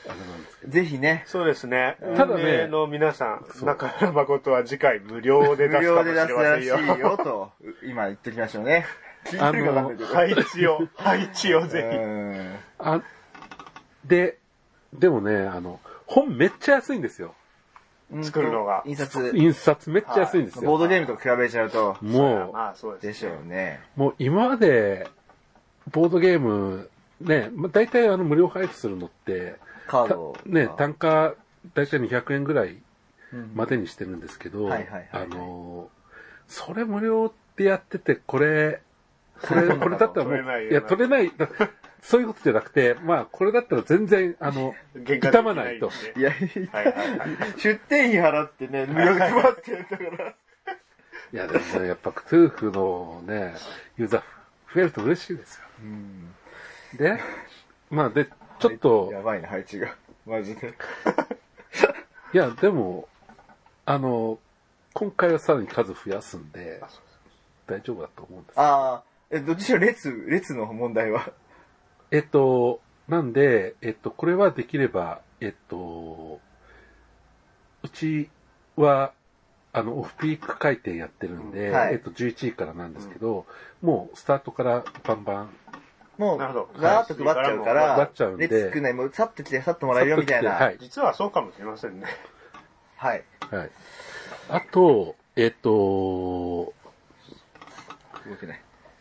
あれなんですけど。 ぜひね。 そうですね。 ただね運営の皆さん、中村誠は次回無料で出無すかもし料で出すられませんよ。 しいよと、今言ってきましょうね。聞いてるかわかんないけど。 配置を、配置をぜうんあ、で、でもね、あの、本めっちゃ安いんですよ。 作るのが印刷。 印刷めっちゃ安いんですよ。 ボードゲームと比べちゃうと。 ひ。 もう、 まあそうでしですね。 ょうね。 もう今まで、ボードゲーム、ね、まあ、大体あの無料配布するのって、 カードたね、単価大体にひゃくえんぐらいうんまでにしてるんですけど、 はいはいはいはいあの、それ無料ってやってて、これ、これ、これだったらもう、 取れないよいや、取れない、だそういうことじゃなくて、まあ、これだったら全然、あの、 原価でき傷まないと。 いや、 はいはいはい。 出店費払ってね、無料で配ってるんだから。 いや、でもね、やっぱクトゥーフのね、ユーザー増えると嬉しいですよ。 うん。 で、まあ、で、ちょっと、 やばいな、配置が。マジで。 いや、でも、あの、今回はさらに数増やすんで、大丈夫だと思うんです。 ああ、え、どっちにしろ列、列の問題は。 えっと、なんで、えっと、これはできれば、えっと、うちは、あの、オフピーク回転やってるんで、 はいえっと、じゅういちじからなんですけど、もうスタートからバンバン、 もう、 なるほどガーッと配っちゃうから、 配っちゃうんで列少ない、もう、さっと来て、さっともらえるよみたいな。 はい。 実はそうかもしれませんね。 はい。 はい。あと、えっと、 動けない。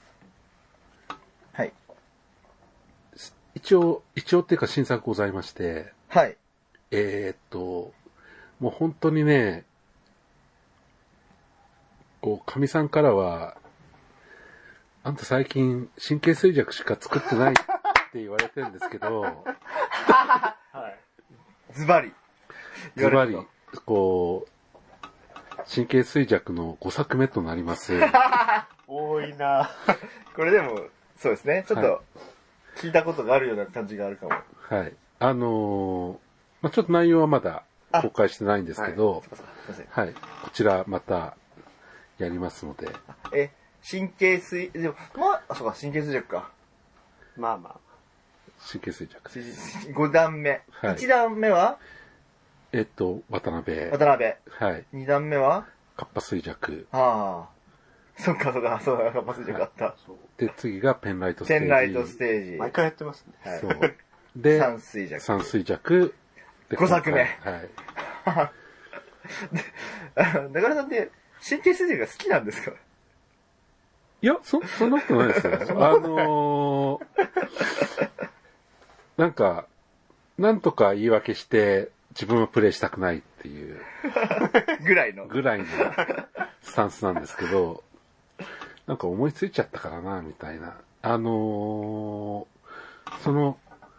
はい。 一応、一応っていうか新作ございまして、 はい。 えーっと、もう本当にね、こう、かみさんからは、あんた最近神経衰弱しか作ってないって言われてるんですけど、 はい。 ズバリ。 ズバリ、こう、神経衰弱のごさくめとなります。 多いなこれでも、そうですね。ちょっはと、聞いたことがあるような感じがあるかも。 はい。あのーまあ、ちょっと内容はまだ公開してないんですけど、 すいません。 はい。こちらまたやりますので、 え、神経衰、でも、まあ、あ、そうか、神経衰弱か。 まあまあ。 神経衰弱です。 ご段目。 はいいち段目はえっと、渡辺。 渡辺。 はい。 に段目はカッパ衰弱。 ああ。そっか、そうだ、そうだ、活発力あった。 で、次がペンライトステージ。 ペンライトステージ。 毎回やってますね。 はいそう。で、 三衰弱。 三衰弱。でご作目今回はい。 あの中田さんって、神経衰弱が好きなんですかいや、そ、そんなことないですよ。あのー、なんか、なんとか言い訳して、自分はプレイしたくないっていうぐらいの。 ぐらいのスタンスなんですけど、なんか思いついちゃったからな、みたいな。あのー、その、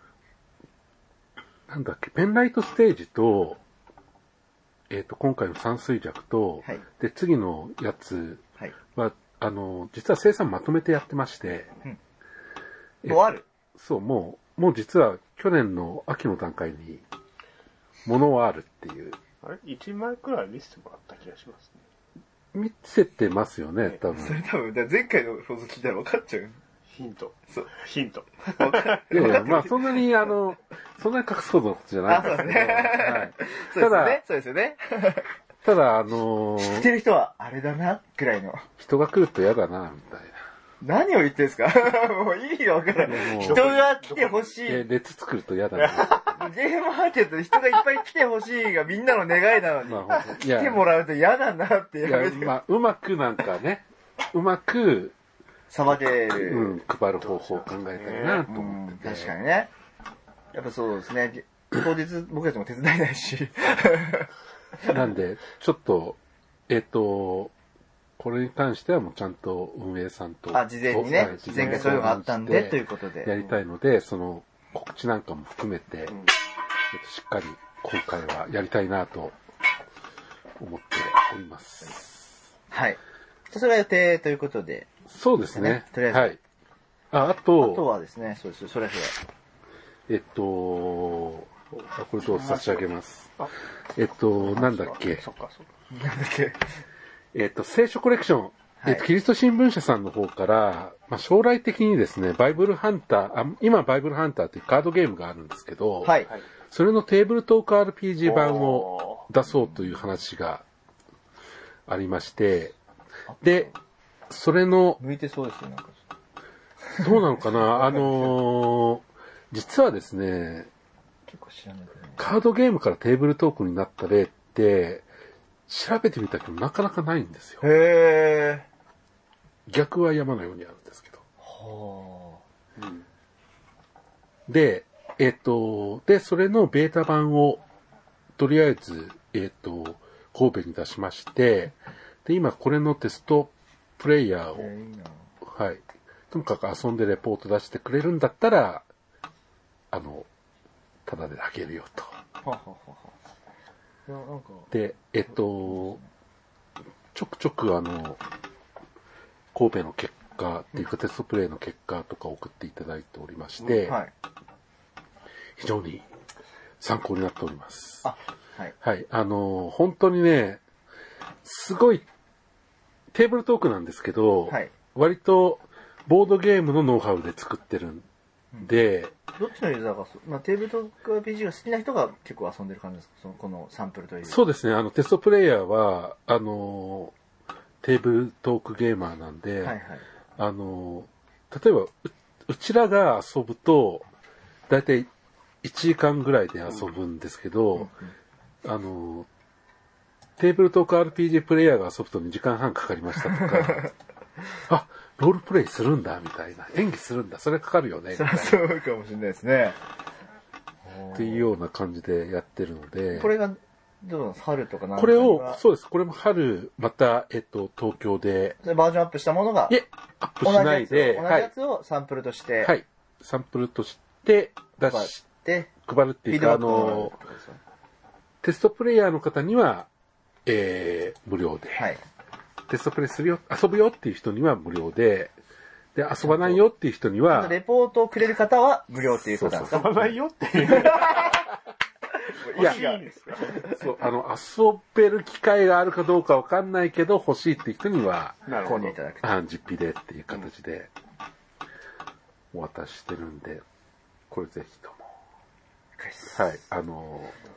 なんだっけ、ペンライトステージと、えっ、と、今回の三衰弱と、 はいで、次のやつはい。 は、あの、実は生産まとめてやってまして、えもうあるそう、もう、もう実は去年の秋の段階に、ものはあるっていう。 あれいちまいくらい見せてもらった気がしますね。 見せてますよね、多それ分。 多分、だから前回の放送聞いたら分かっちゃう。 ヒント。 そう。 ヒント。 いやいや、まあそんなに、あの、そんなに隠すほどのことじゃないんですけど、 あそうですねはい。 そうですよね。そうですよね。 ただ、あの知ってる人は、あれだな、ぐらいの。 人が来ると嫌だな、みたいな。 何を言ってんすかもう意味が分からない。 もう人が来てほしい。 で、 ゲ列作ると嫌だな。 ームマーケットで人がいっぱい来てほしいがみんなの願いなのに、 まあ、ほんといや、 来てもらうと嫌だなっていややめて。 まあ、うまくなんかね、うまく、 さばけうる。 ん、配る方法を考えたいなとうん思ってて。 確かにね。やっぱそうですね。当日僕たちも手伝えないし。 なんで、ちょっと、えっ、と、これに関してはもうちゃんと運営さんと。 あ、事前にねはい。 前回そういうのがあったんで、ということで。 やりたいので、その告知なんかも含めて、 んえっとしっかり今回はやりたいなと思っております。 はい。それが予定ということで。 そうですね。 ねとりあえずはい。あ、あと、 あとはですね、そうです。それぞえっと、あこれと差し上げますあ。 えっと、なんだっけ。 そっかそっか。 れ。なんだっけ。 えっと、聖書コレクション。 はいえっと、キリスト新聞社さんの方から、まあ、将来的にですね、バイブルハンター、あ今バイブルハンターというカードゲームがあるんですけど、 はい。 それのテーブルトーク アールピージー 版を出そうという話がありまして、で、それの、 向いてそうですよ、なんか。 どうなのかなあのー、実はですね、 結構知らないけどね。 カードゲームからテーブルトークになった例って、調べてみたけどなかなかないんですよ。 へー。 逆は山のようにあるんですけど。 はうん。 で、えっと、で、それのベータ版を、とりあえず、えっと、神戸に出しまして、で、今これのテストプレイヤーを、 えー、いいな。 はい。とにかく遊んでレポート出してくれるんだったら、あの、タダであげるよと。 はははは。いや、なんか。 で、えっと、ちょくちょくあの、神戸の結果っていうかテストプレイの結果とか送っていただいておりまして、 はい。 非常に参考になっております。 あ、はい。 はい。あの、本当にね、すごい、テーブルトークなんですけど、 はい。 割とボードゲームのノウハウで作ってるんで、 どっちのユーザーがそ、まあ、テーブルトーク アールピージー が好きな人が結構遊んでる感じですか、そのこのサンプルという。 そうですね、あの、テストプレイヤーは、あの、テーブルトークゲーマーなんで、 はいはい。 あの、例えばう、うちらが遊ぶと、だいたいいちじかんぐらいで遊ぶんですけど、うん、あの、テーブルトーク アールピージー プレイヤーが遊ぶとにじかんはんかかりましたとか、あ、ロールプレイするんだ、みたいな。演技するんだ、それかかるよね、みたいな。 そうかもしれないですね。 っていうような感じでやってるので。 これが、どうなんですか、春とかなんかこれを、そうです。これも春、また、えっと、東京で。 バージョンアップしたものが、 いえ、アップしないで、 同じやつをサンプルとして、 はい。サンプルとして出して、配るっていうか、あの、テストプレイヤーの方には、えー、無料で。 はい。 テストプレイするよ、遊ぶよっていう人には無料で、で、遊ばないよっていう人には、 レポートをくれる方は無料っていうことなんですか？ 遊ばないよっていう。 いや、そう、あの、遊べる機会があるかどうかわかんないけど、欲しいっていう人には、 購入いただく。 あ、実費でっていう形で、お渡ししてるんで、これぜひとも。はい、あの、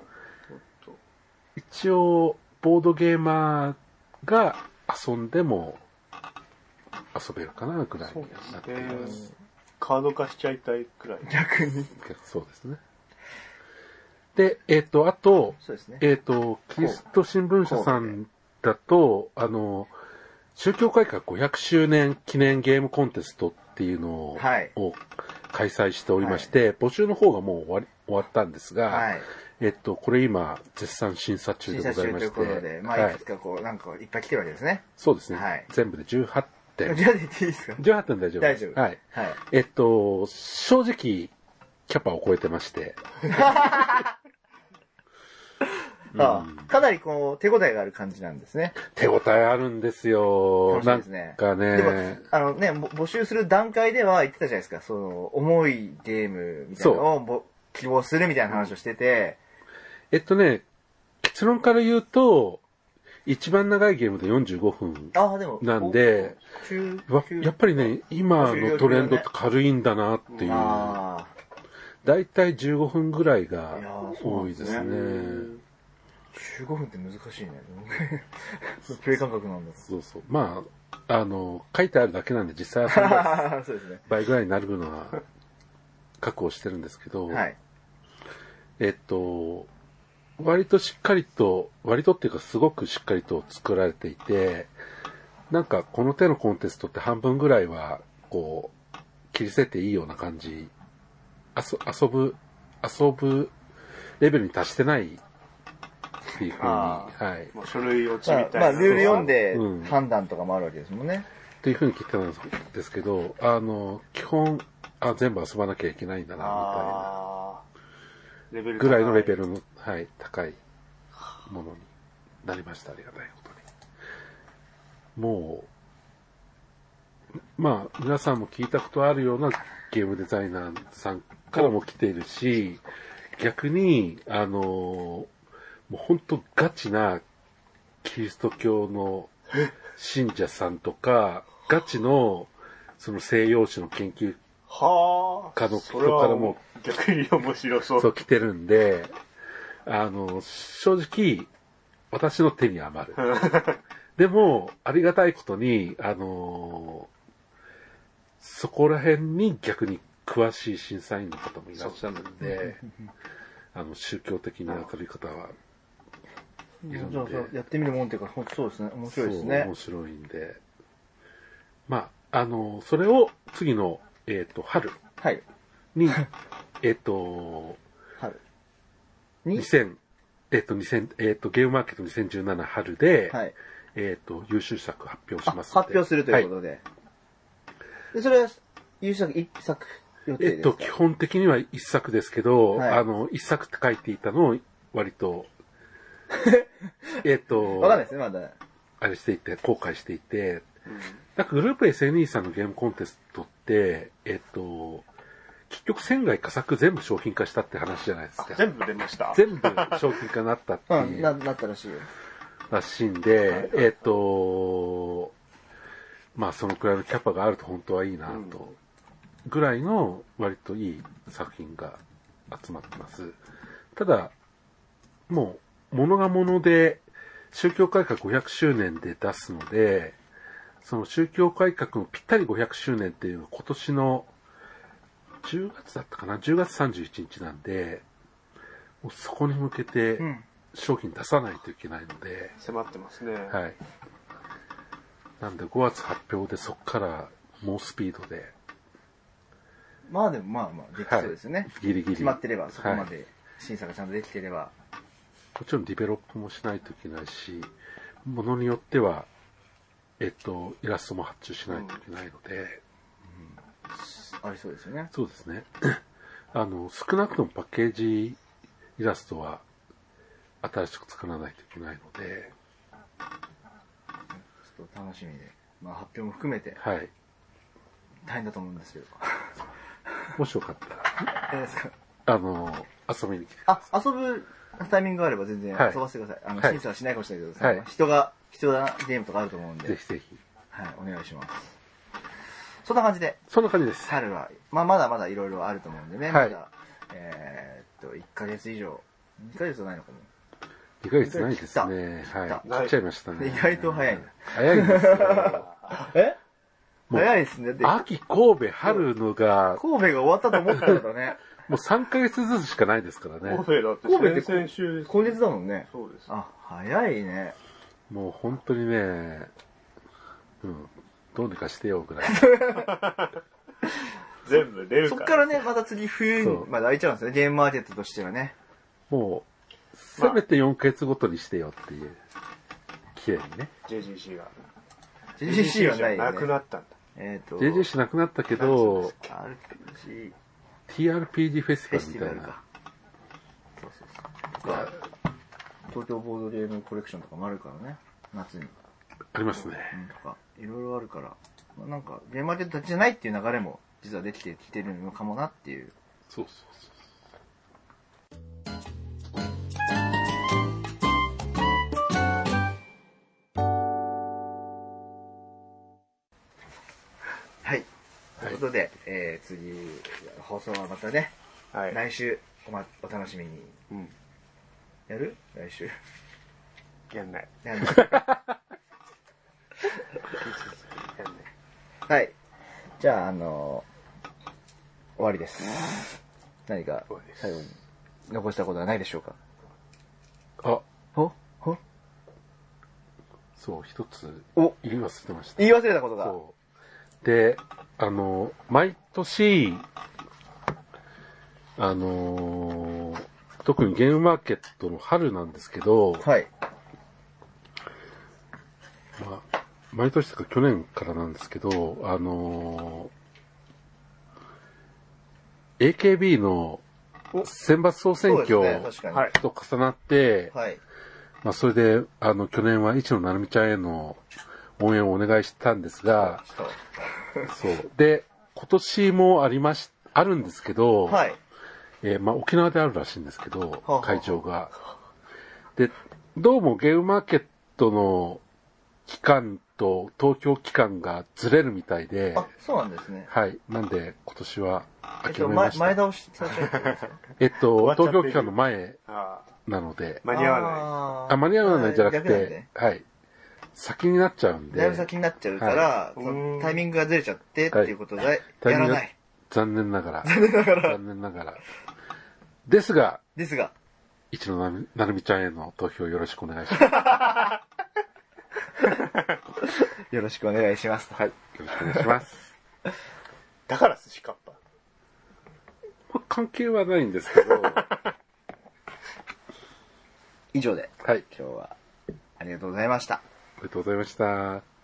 一応、ボードゲーマーが遊んでも遊べるかなぐらいになっています。 カード化しちゃいたいくらい。 逆に。 そうですね。で、えっ、ー、と、あと、 そうですね、 えっ、ー、と、キリスト新聞社さんだと、あの、宗教改革ごひゃくしゅうねん記念ゲームコンテストっていうのを、はい、を開催しておりまして、はい、募集の方がもう終わり終わったんですが、はい、えっと、これ今、絶賛審査中でございまして。審査中ということで、 まあ、いくつかこう、なんかいっぱい来てるわけですね。 そうですね。はい、全部でじゅうはってん。 じゃあ言っていいですか？ じゅうはってん大丈夫。 大丈夫。 はい。はい、えっと、正直、キャパを超えてまして。 ああ、かなりこう、手応えがある感じなんですね。 手応えあるんですよ。 楽しいですね。 なんかね。 でも、あのね、募集する段階では言ってたじゃないですか、その、重いゲームみたいなのを希望するみたいな話をしてて。 えっとね、結論から言うと、一番長いゲームでよんじゅうごふんなんで、やっぱりね、今のトレンドって軽いんだなっていう。だいたいじゅうごふんぐらいが多いですね。 じゅうごふんって難しいね。プレイ感覚なんだ。 そうそう。まあ、あの、書いてあるだけなんで実際遊んだ倍ぐらいになるのは確保してるんですけど、はい、えっと、割としっかりと、割とっていうかすごくしっかりと作られていて、なんかこの手のコンテストって半分ぐらいは、こう、切り捨てていいような感じ、遊遊ぶ、遊ぶレベルに達してないっていうふうに、はい。 もう書類落ちみたいな。 まあ、ルール読んで判断とかもあるわけですもんね。うん、 っていうふうに聞いてたんですけど、あの、基本、あ、全部遊ばなきゃいけないんだな、みたいな。レベルぐらいのレベルの、はい、高いものになりました。ありがたいことに。もう、まあ、皆さんも聞いたことあるようなゲームデザイナーさんからも来ているし、逆に、あの、もう本当ガチなキリスト教の信者さんとか、ガチのその西洋史の研究家の人からも逆に面白そう。 そう来てるんで、あの、正直、私の手に余る。でも、ありがたいことに、あの、そこら辺に逆に詳しい審査員の方もいらっしゃるんで、あの、宗教的に明るい方はいるんで。 やってみるもんっていうか、本当そうですね。面白いですね。 面白いんで。まあ、あの、それを次の、えっ、ー、と、春に、はい、えっと、 春にせん、えっ、ー、と、にせん、えっ、ー、と、ゲームマーケットにせんじゅうなな春で、はい、えっ、と、優秀作発表しますので。 発表するということで。はい、でそれは、優秀作いっさく予定ですか？ えっと、基本的にはいっさくですけど、はい、あの、いっさくって書いていたのを、割と、えっと、 わかんないですね、まだ。 あれしていて、後悔していて、うん、なんかグループ エスエヌイー さんのゲームコンテストって、えっと、結局船外佳作全部商品化したって話じゃないですか。 全部出ました。 全部商品化になったっていう。うん、 な、なったらしいよ。 らしいんで、はい、えっと、まあそのくらいのキャパがあると本当はいいなと、ぐらいの割といい作品が集まってます。ただ、もう、物が物で、宗教改革ごひゃくしゅうねんで出すので、その宗教改革のぴったりごひゃくしゅうねんっていうのは今年のじゅうがつだったかな ?じゅうがつさんじゅういちにちなんで、もうそこに向けて商品出さないといけないので。 うん、迫ってますね。 はい。なんでごがつ発表でそこから猛スピードで。 まあでもまあまあできそうですね。 はい、ギリギリ。 決まってれば、そこまで審査がちゃんとできてれば。はい、 もちろんディベロップもしないといけないし、ものによっては、えっと、イラストも発注しないといけないので、 うん、ありそうですよね。 そうですね。あの、少なくともパッケージイラストは新しく作らないといけないので、 ちょっと楽しみで、まあ発表も含めて、 はい。 大変だと思うんですけど。 もしよかったら、 えですかあの、遊びに来て。 あ、遊ぶタイミングがあれば全然遊ばせてください。はい、あの、審査はしないかもしれないけど、はい、人が、必要なゲームとかあると思うんで。 ぜひぜひ。 はい、お願いします。そんな感じで。 そんな感じです。 春は、まあ、まだまだいろいろあると思うんでね。 はい、 まだ、えー、っと、いっかげつ以上。にかげつはないのかも。 にかげつないですね。はい。切っちゃいましたね。 意外と早いな。 早いですね。 え早いですね。 秋、神戸、春のが。 神戸が終わったと思ったんだね。 もうさんかげつずつしかないですからね。 神戸だって。 神戸って先週。今月だもんね。 そうです。 あ、早いね。 もう本当にね、うん、どうにかしてよぐらい。 全部出るから。 そっからね、また次冬にまだ開いちゃうんですよね。ゲームマーケットとしてはね。 もう、せめてよんかげつごとにしてよっていう。綺麗にね。 ジェージーシー が。 ジェージーシー はないよね。 なくなったんだ。 えっと。 ジェージーシー なくなったけど、 アールピージー。 ティーアールピージー フェスティバルみたいな。 そうそうそう。東京ボードゲームコレクションとかもあるからね。夏に。 ありますね。 うん、とか、いろいろあるから。まあ、なんか、ゲームマーケットじゃないっていう流れも、実はできてきてるのかもなっていう。 そうそうそう。 はい。ということで、えー、次、放送はまたね、はい、来週お、ま、お楽しみに。うん。やる？来週。 やんない。 やんない。はい。じゃあ、あのー、終わりです。何か最後に残したことはないでしょうか？ あ、 ほほそう、一つお言い忘れてました。 言い忘れたことが。 そう。で、あの、毎年、あのー、特にゲームマーケットの春なんですけど、 はい。 まあ、毎年とか去年からなんですけど、あのー、エーケービー の選抜総選挙と重なって、 はい、 まあ、それで、あの、去年は市野成美ちゃんへの応援をお願いしたんですが、そう。で、今年もありまし、あるんですけど、 はい、 えー、まあ、沖縄であるらしいんですけど、会場が。で、どうもゲームマーケットの期間と東京期間がずれるみたいで、 あ、そうなんですね。 はい。なんで今年はえっと、 諦めました。 前倒しされちゃったんですか？ えっと、 終わっちゃってる東京期間の前あなので、 間に合わない。 ああ、間に合わないじゃなく逆なんでて、はい。先になっちゃうんで、 だいぶ先になっちゃうから、 はいそのタイミングがずれちゃってっていうことで、 タイミングがやらない。 残念ながら。残念ながら。残念ながら。ですが、 ですが、 一野なるなるみちゃんへの投票よろしくお願いします。 よろしくお願いします。 はい。よろしくお願いします。 だから寿司かっぱ。 まあ関係はないんですけど、 以上で、 はい。 今日はありがとうございました。 ありがとうございました。